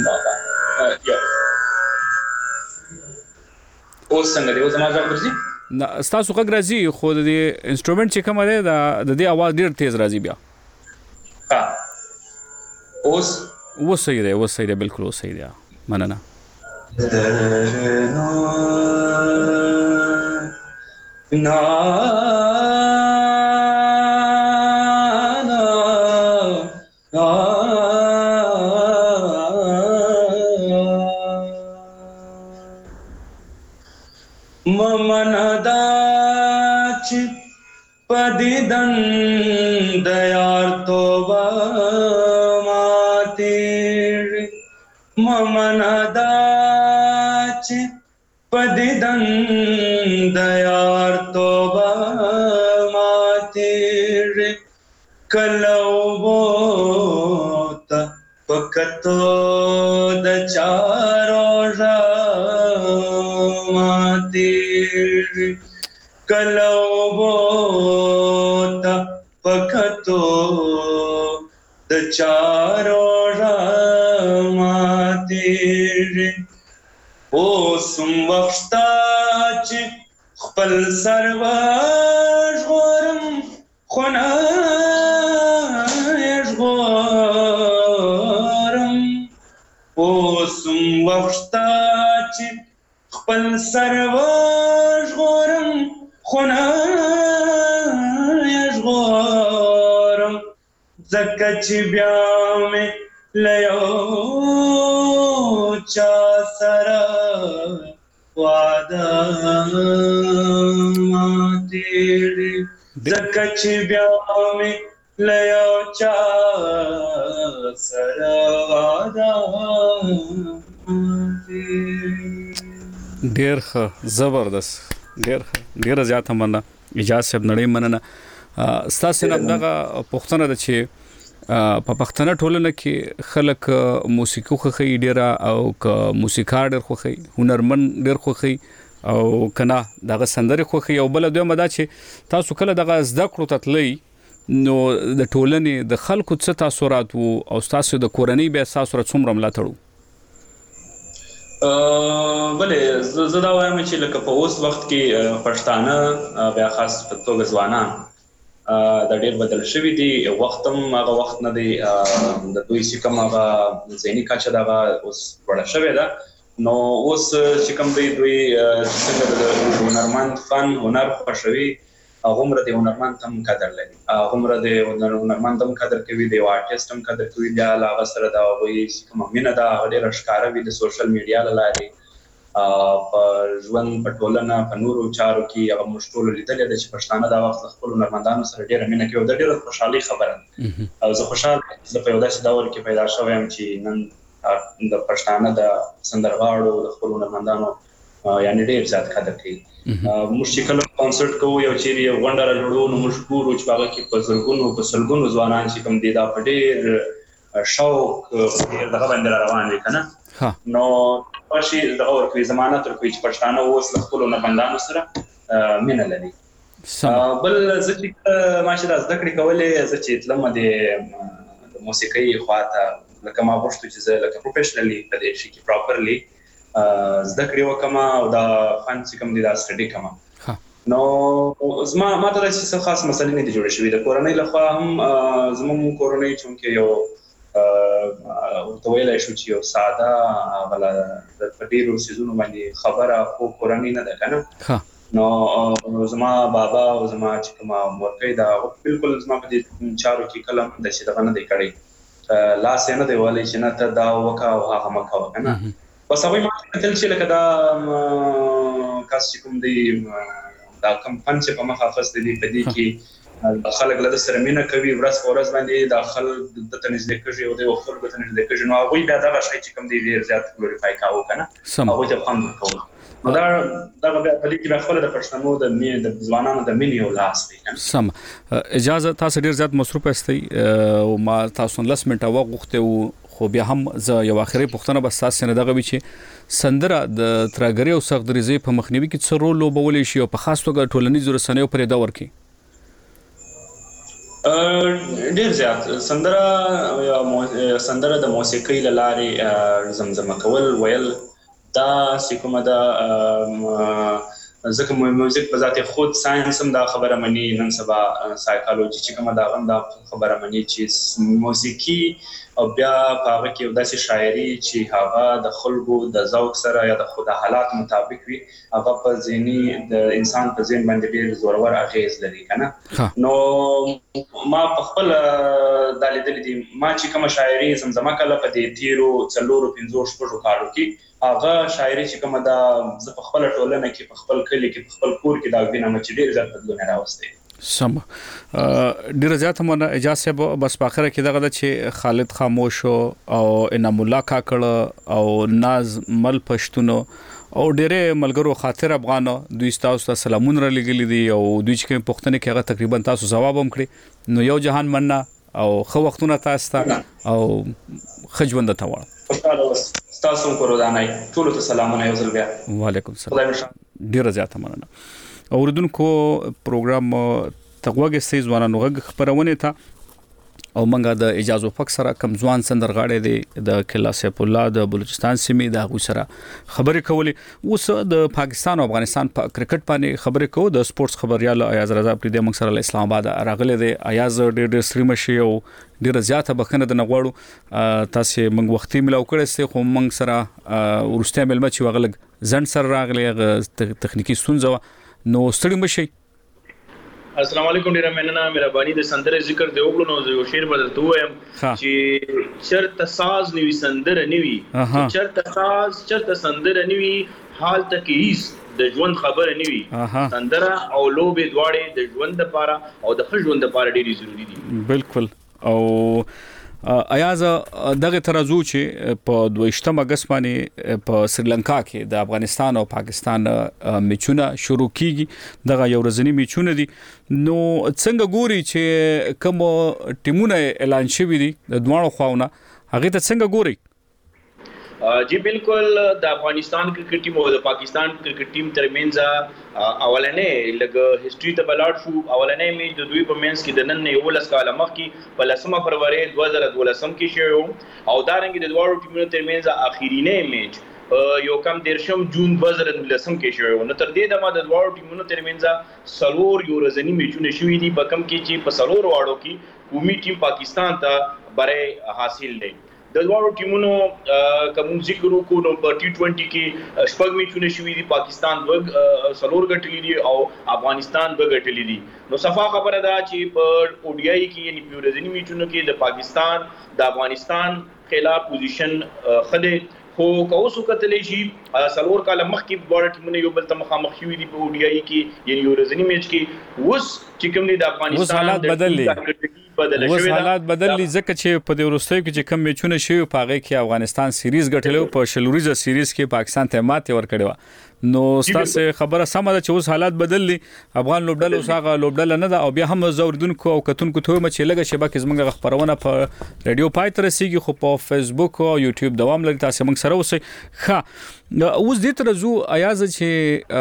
اوس څنګه دی؟ اوس زما غږ ورځي؟ نه ستاسو غږ راځي، خو د انسټرومنټ چې کومه دی د دې आवाज ډېر تیز راځي بیا. اوس صحیح دی، اوس صحیح دی، بالکل اوس صحیح دی. مننه. ممندا چې پدیدن دیار توبه ماتیر، ممندا چې پدیدن دیار توبه ماتیر، کلو بوتا پکتو د چارو ماتیر، کلو بوتا پکتو د چارو ماتیر، اوسم وختا چې خپل سر وژغورم خو نه ژغورم، اوسم وختا چې خپل سر وژغورم خو نه ژغورم، ځکه چې بیا مې له یو چا سره وعده مات دې زکه چې بیا مې لیا چا سره واده ډیر ښه زبردست ډیر زیات مننه اجازه صاحب نړۍ مننه ستاسو نه دغه پښتنه د چې په پښتنه ټولنه کې خلک موسیقي خوخي ډیره او ک موسیقار ډیر خوخي هنرمن ډیر خوخي او کنا دغه سندره خوخي او بل دوی مدا چې تاسو کله دغه زده کړو تتلی نو د ټولنې د خلکو څه تاثیرات او تاسو د کورنۍ به تاثیرات څومره ملاتړو بلې زه دا وایم چې لکه په اوس وخت کې پښتانه بیا خاص په توګه ځوانان د ډېر بدل شوي دي وختم هغه وخت نه دی د دوی چې کوم هغه ذهني کچه دغه اوس وړه شوې ده نو اوس چې کوم دوی څنګه د هنرمند فن هنر خوښوي هغومره د هنرمند هم قدر لري هغومره د هنرمند هم قدر کوي د آرټیست هم قدر کوي بیا له هغه سره د هغوی چې کومه مینه ده هغه ډېره ښکاره وي د سوشل میډیا له لارې په ژوند په ټولنه په نورو چارو کې هغه موږ ټول لیدلې ده چې پښتانه دا وخت خپل هنرمندانو سره ډېره مینه کوي او د ډېره خوشحالي خبره او زه خوشحاله زه په یو داسې دور کې پیدا شوی یم چې نن د پښتانه د سندرغاړو د خپل هنرمندانو یعنی ډېر زیات قدر کوي موږ چې کله کانسرت کوو یو چیرې یو غونډه راجوړو نو موږ ګورو چې هغه کې په سلګونو ځوانان چې کوم دي دا په ډېر شوق دغه باندې روان دي که نه نو پاشي دغه ورکوي ضمانت ورکوي چې پښتانه اوس له خپلو هنرمندانو سره مینه لري بل زه چې ماشي دا زده کړې کولې زه چې تلم د موسیقۍ خواته لکه ما غوښتو چې زه لکه پروفیشنلی په دې شي کې پراپرلی زده کړې وکړم او دا فن چې کوم دی دا سټډي کړم نو ما ته داسې څه خاص مسلې نه دي جوړې شوي د کورنۍ لخوا هم زموږ کورنۍ چونکې یو ورته ویلی شو چې یو ساده هغه په ډېرو څیزونو باندې خبره خو کورنۍ نه ده که نه نو زما بابا او زما چې کومه مورکۍ ده هغه بلکل زما په دې چارو کې کله هم داسې دغه نه دی کړی لاس یې نه دی وهلی چې نه ته دا وکړه او هغه مه کوه که نه بس هغوی ما کتل چې لکه دا کس چې کوم دی دا کوم فن چې په مخ اخیستی دی په دې کې خلک له ده سره مینه کوي ورځ په ورځ باندې دا خلک ده ته نږدې کېږي او دی خلکو ته نږدې کېږي نو هغوی بیا دغه شی چې کوم دی ډېر زیات ګلوریفای کاوه که نه هغوی ته خوند ورکوه نو دا بیا په دې کې بیا خپله د پښتنو د ځوانانو د مینې یو لاس دی سم اجازه تاسو ډېر زیات مصروف یاستئ او ما تاسو 10 منټه وخت غوښتی وو خو بیا هم زه یو آخري پوښتنه بس تاسو نه دغه وی چې سندره د ترګری او سختدریزي په مخنیوي کې څه رول لوبولی شي او په خاص توګه ټولنیزو رسنیو پرې دا ورکي ډېر زیات سندره د موسیقۍ له لارې زمزمه کول ویل دا چې کومه ده ځکه میوزیک په ذات خود ساينس هم دا خبره مني نن سبا سایکالوجي چې کومه دا هم دا خبره مني چې موسیقي او بیا په هغه کې یو داسې شاعري چې هغه د خلکو د ذوق سره یا د حالات مطابق وي هغه په ذهني د انسان په ذهن باندې ډېر زورور اغېز لري که نه نو ما په خپل دا لیدلي دي ما چې کومه شاعري زمزمه کله په دې تېرو 4-5 کالو کې هغه شاعري چې کومه دا زه په خپله ټولنه کې په خپل کلي کې په خپل کور کې دا وینم چې ډېر زیات بدلون یې راوستی سم ډیره زیاته مننه اجازه صاحب بس په اخره کې دغه چې خالد خاموش او انعام الله کاکړ او ناز مل پښتونو او ډېرې ملګرو خاطر افغانو دوی تاسو ته سلامونه را لګلې دي او دوی چې کوم پوښتنه کې هغه تقریبا تاسو جواب هم کړی نو یو جهان مننه او خو وختونه تاسو ته او خجوند ته وړم تاسو کو ودانای ټول ته سلامونه یو ځل بیا وعلیکم السلام ډیره زیاته مننه اوردونکو پروګرام تقواګه سي ځوانانو غږ خبرونه ته او منګه د اجازه فک سره کم ځوان سندرغاړي د کلا سیف الله د بلوچستان سیمې د غو سره خبرې کولې اوس د پاکستان او افغانستان په کرکټ باندې خبرې کوو د سپورتس خبريال ایاز رضا پرې د موږ سره اسلام آباد راغله د ایاز ډېر سټریم شي او ډېر زیاته بخنه د نغواړو تاسو موږ وختي ملاو کړی سه خو موږ سره ورسته ملمه چې وغلګ ځن سره راغله تخنیکی ستونزه نو ستړي مشي السلام علیکم ډیره مننه مهرباني د سندره ذکر دی وګړو نو یو شعر بدلته وایم چې چرته ساز نیوي سندره نیوي چرته ساز چرته سندره نیوي حال ته کې د ژوند خبره نه وي سندره او لوبې دواړې د ژوند لپاره او د ښه ژوند لپاره ډېری ضروری دي. بالکل. او ایاز دغه ترازو چې په 22 اگست باندې په سریلانکا کې د افغانستان او پاکستان میچونه شروع کیږي، دغه یو ورځنی میچونه دي، نو څنګه ګوري چې کوم ټیمونه اعلان شوي دي د دوه خواونه، هغه ته څنګه ګوري؟ جی بالکل، د افغانستان کرکټ ټیم او د پاکستان کرکټ ټیم ترمنځ اولنې لګ هیستوري ته بلاړ شو. اولنې میچ د دوی په منځ کې د نن 19 کال مخکې په 10 فروری 2012 کې شوی او دا رنګ د دوه ټیمونو ترمنځ اخیرینه میچ یو کم 13 جون 2019 کې شوی و. نو تر دې دمه د دوه ټیمونو ترمنځ سلور یو ورځنی میچونه شوي دي، په کم کې چې په سلور واړو کې قومي ټیم پاکستان ته بره حاصل دی. د دوه ټیمونو کوم ذکر وکړو نو په ټي20 کې شپږ میچونه شوي دي، پاکستان سلور ګټلې دي او افغانستان ګټلې دي. نو صفا خبره ده چې په اوډیای کې یعنی په ورځنی میچونو کې د پاکستان د افغانستان خلاف پوزیشن خده خو کوسو کتلې شي سلور کال مخکې دوه ټیمونه یو بل ته مخامخ شوي دي په اوډیای کې یعنی ورځنی میچ کې. اوس چې کوم دي د افغانستان حالات بدلې ځکه چې په دې وروستیو کې چې کم میچونه شوي په هغه کې افغانستان سیریز ګټلو، په شلوریزه سیریز کې پاکستان ته ماتې ورکړې و. نو ستاسو خبره سمه ده چې اوس حالات بدلې، افغان لوبډل اوس هغه لوبډل نه ده او بیا هم زوردونکو او کتونکو ته چې لګه شبکه زموږ خبرونه په رادیو پای تر رسیږي، خو په فیسبوک او یوټیوب دوام لري، تاسو موږ سره اوسئ. ښه، اوس دې ترزو ایاز چې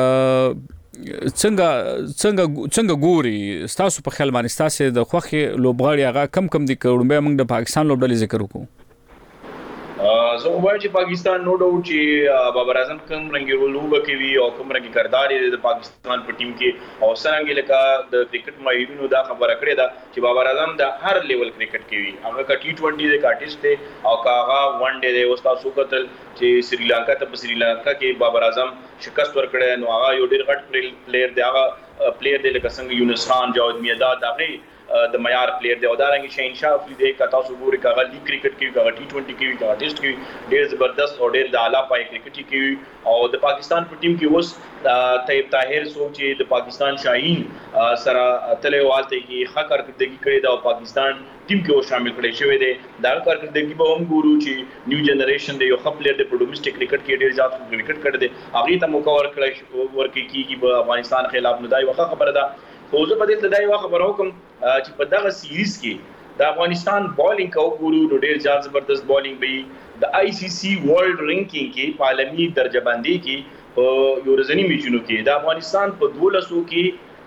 څنګه ګوري ستاسو په خیال باندې ستاسو د خوخي لوبغاړي هغه کم دي کړم به موږ د پاکستان لوبډلې ذکر وکړو؟ زه وایم چې پاکستان نو ډاوټ چې بابر اعظم کوم رنګي رولوب کوي او کوم رنګي کردار د پاکستان په ټیم کې او څنګه لکه د کرکټ ماهرینو دا خبره کړې ده چې بابر اعظم د هر لیول کرکټ کوي، هغه کا ټي20 د کارټیسټ دی او هغه ون ډے دی. اوس تاسو کتل چې سریلانکا کې بابر اعظم شکست ورکړی، نو هغه یو ډېر غټ پلیئر دی، هغه پلیئر دی لکه څنګه یونس خان، جاوید میاداد، هغه د معیار پلیئر دی او دا رنګ شهنشاه افریدی کا تاسو ګوري کاغه لیګ کرکټ کې کاغه ټي20 کې کاغه ټیسټ کې ډېر زبردست او ډېر د اعلی پای کرکټ کې او د پاکستان په ټیم کې اوس طیب طاهر سوچ د پاکستان شاهین سره تلوالته کې ښه کارکردګي کړې ده او پاکستان ټیم کې شامل کړي شوی دی. دا کارکردګي به هم ګورو چې نیو جنریشن دی یو خپل د ډومېسټک کرکټ کې ډېر زیات کرکټ کړی دی، هغه ته موقع ورکړي کیږي په افغانستان خلاف. نو دا یو ښه خبره ده. خو زه په دې ته دا یو خبره وکم چې په دغه سیریز کې د افغانستان بالینګ کو ګورو نو ډېر زیات زبردست بالینګ به د ICC ورلد رینکینګ کې په عالمي درجه بندي کې په یو ورځنی میچونو کې د افغانستان په 1200 کې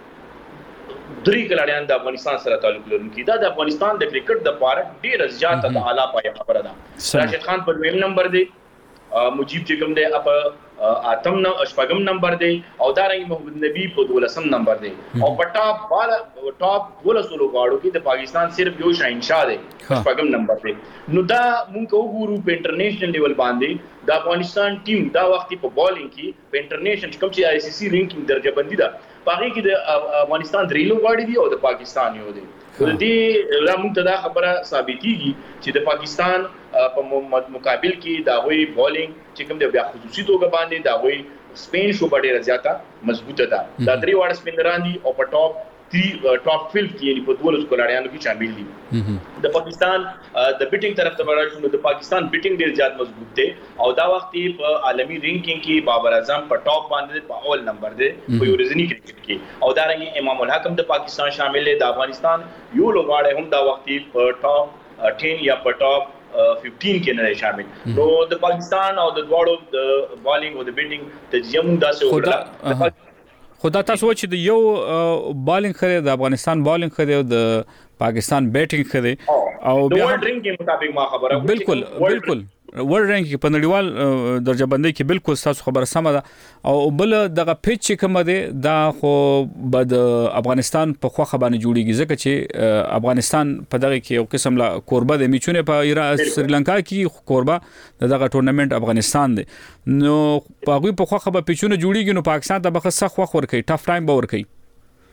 3 کلاډیان د افغانستان سره تعلق لرونکي. دا د افغانستان د کرکټ د لپاره ډېر زیاته د اعلی پای خبره ده. راشد خان په 2 نمبر دی، مجيب چې کوم دی اتم شپږم نمبر دی او دا رنګ محمد نبی په 12م نمبر دی او په ټاپ 12 لوبغاړو کې د پاکستان صرف یو شاهنشاه دی شپږم نمبر دی. نو دا مونږ وګورو په انټرنیشنل لیول باندې د افغانستان ټیم دا وخت په بالینګ کې په انټرنیشنل کوم چې ICC رینکینګ درجه بندي ده پاره کې د افغانستان درې لوبغاړي دي او د پاکستان یو دی. د دې موږ ته دا خبره ثابتېږي چې د پاکستان په مقابل کې دا وی بالینګ چې کوم دی بیا خصوصي توګه باندې دا وی سپین شو ډېره زیاته مضبوطه ده. دا درې واړه سپینران دي او په ټاپ 12 کې یعنی په 12 کلاډیانو کې شامل دي. د پاکستان د بیټینګ طرف ته ورشو نو د پاکستان بیټینګ ډېر زیات مضبوط دی او دا وخت په عالمي رینکینګ کې بابر اعظم په ټاپ باندې په اول نمبر دی په ورځنی کرکټ کې او دا رنګ امام الحکم د پاکستان شامل دی. د افغانستان یو لوبغاړی هم دا وخت په ټاپ 10 یا په ټاپ 15 کې نه شامل. نو د پاکستان او د دواړو د بالینګ او د بیټینګ تجزیه موږ داسې وکړه. خدا تاسو چې د یو بالینګ خره د افغانستان بالینګ خره او د پاکستان بیټینګ خره او بیا ورلد رینکینګ مطابق ما خبره بالکل ورلد رینکینګ په نړیوال درجه بندي کې بالکل تاسو خبره سمه ده او بل دغه پیچ کوم دی دا خو د افغانستان په خوخه باندې جوړیږي ځکه چې افغانستان په دغه کې یو قسم لا کوربه د میچونه په سریلانکا کې کوربه دغه ټورنمنت افغانستان دی. نو په هغه په خوخه به پیچونه جوړیږي نو پاکستان ته به څه خوخ ور کوي ټف ټایم به ور کوي.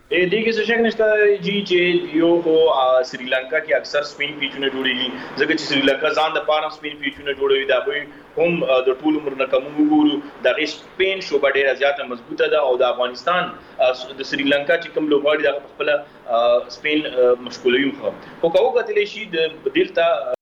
دې کې څه شک نشته جی چې یو هو سریلانکا کې اکثر سپین پیچونه جوړیږي ځکه چې سریلانکا ځان د پاره سپین پیچونه جوړوي دا به هم د ټول عمر نه کوم وګورو د سپین شوبه ډیره زیاته مضبوطه ده او د افغانستان د سریلانکا چې کوم لوبغاړي د خپل سپین مشغولوي خو کوو کتلی شي د بدیل ته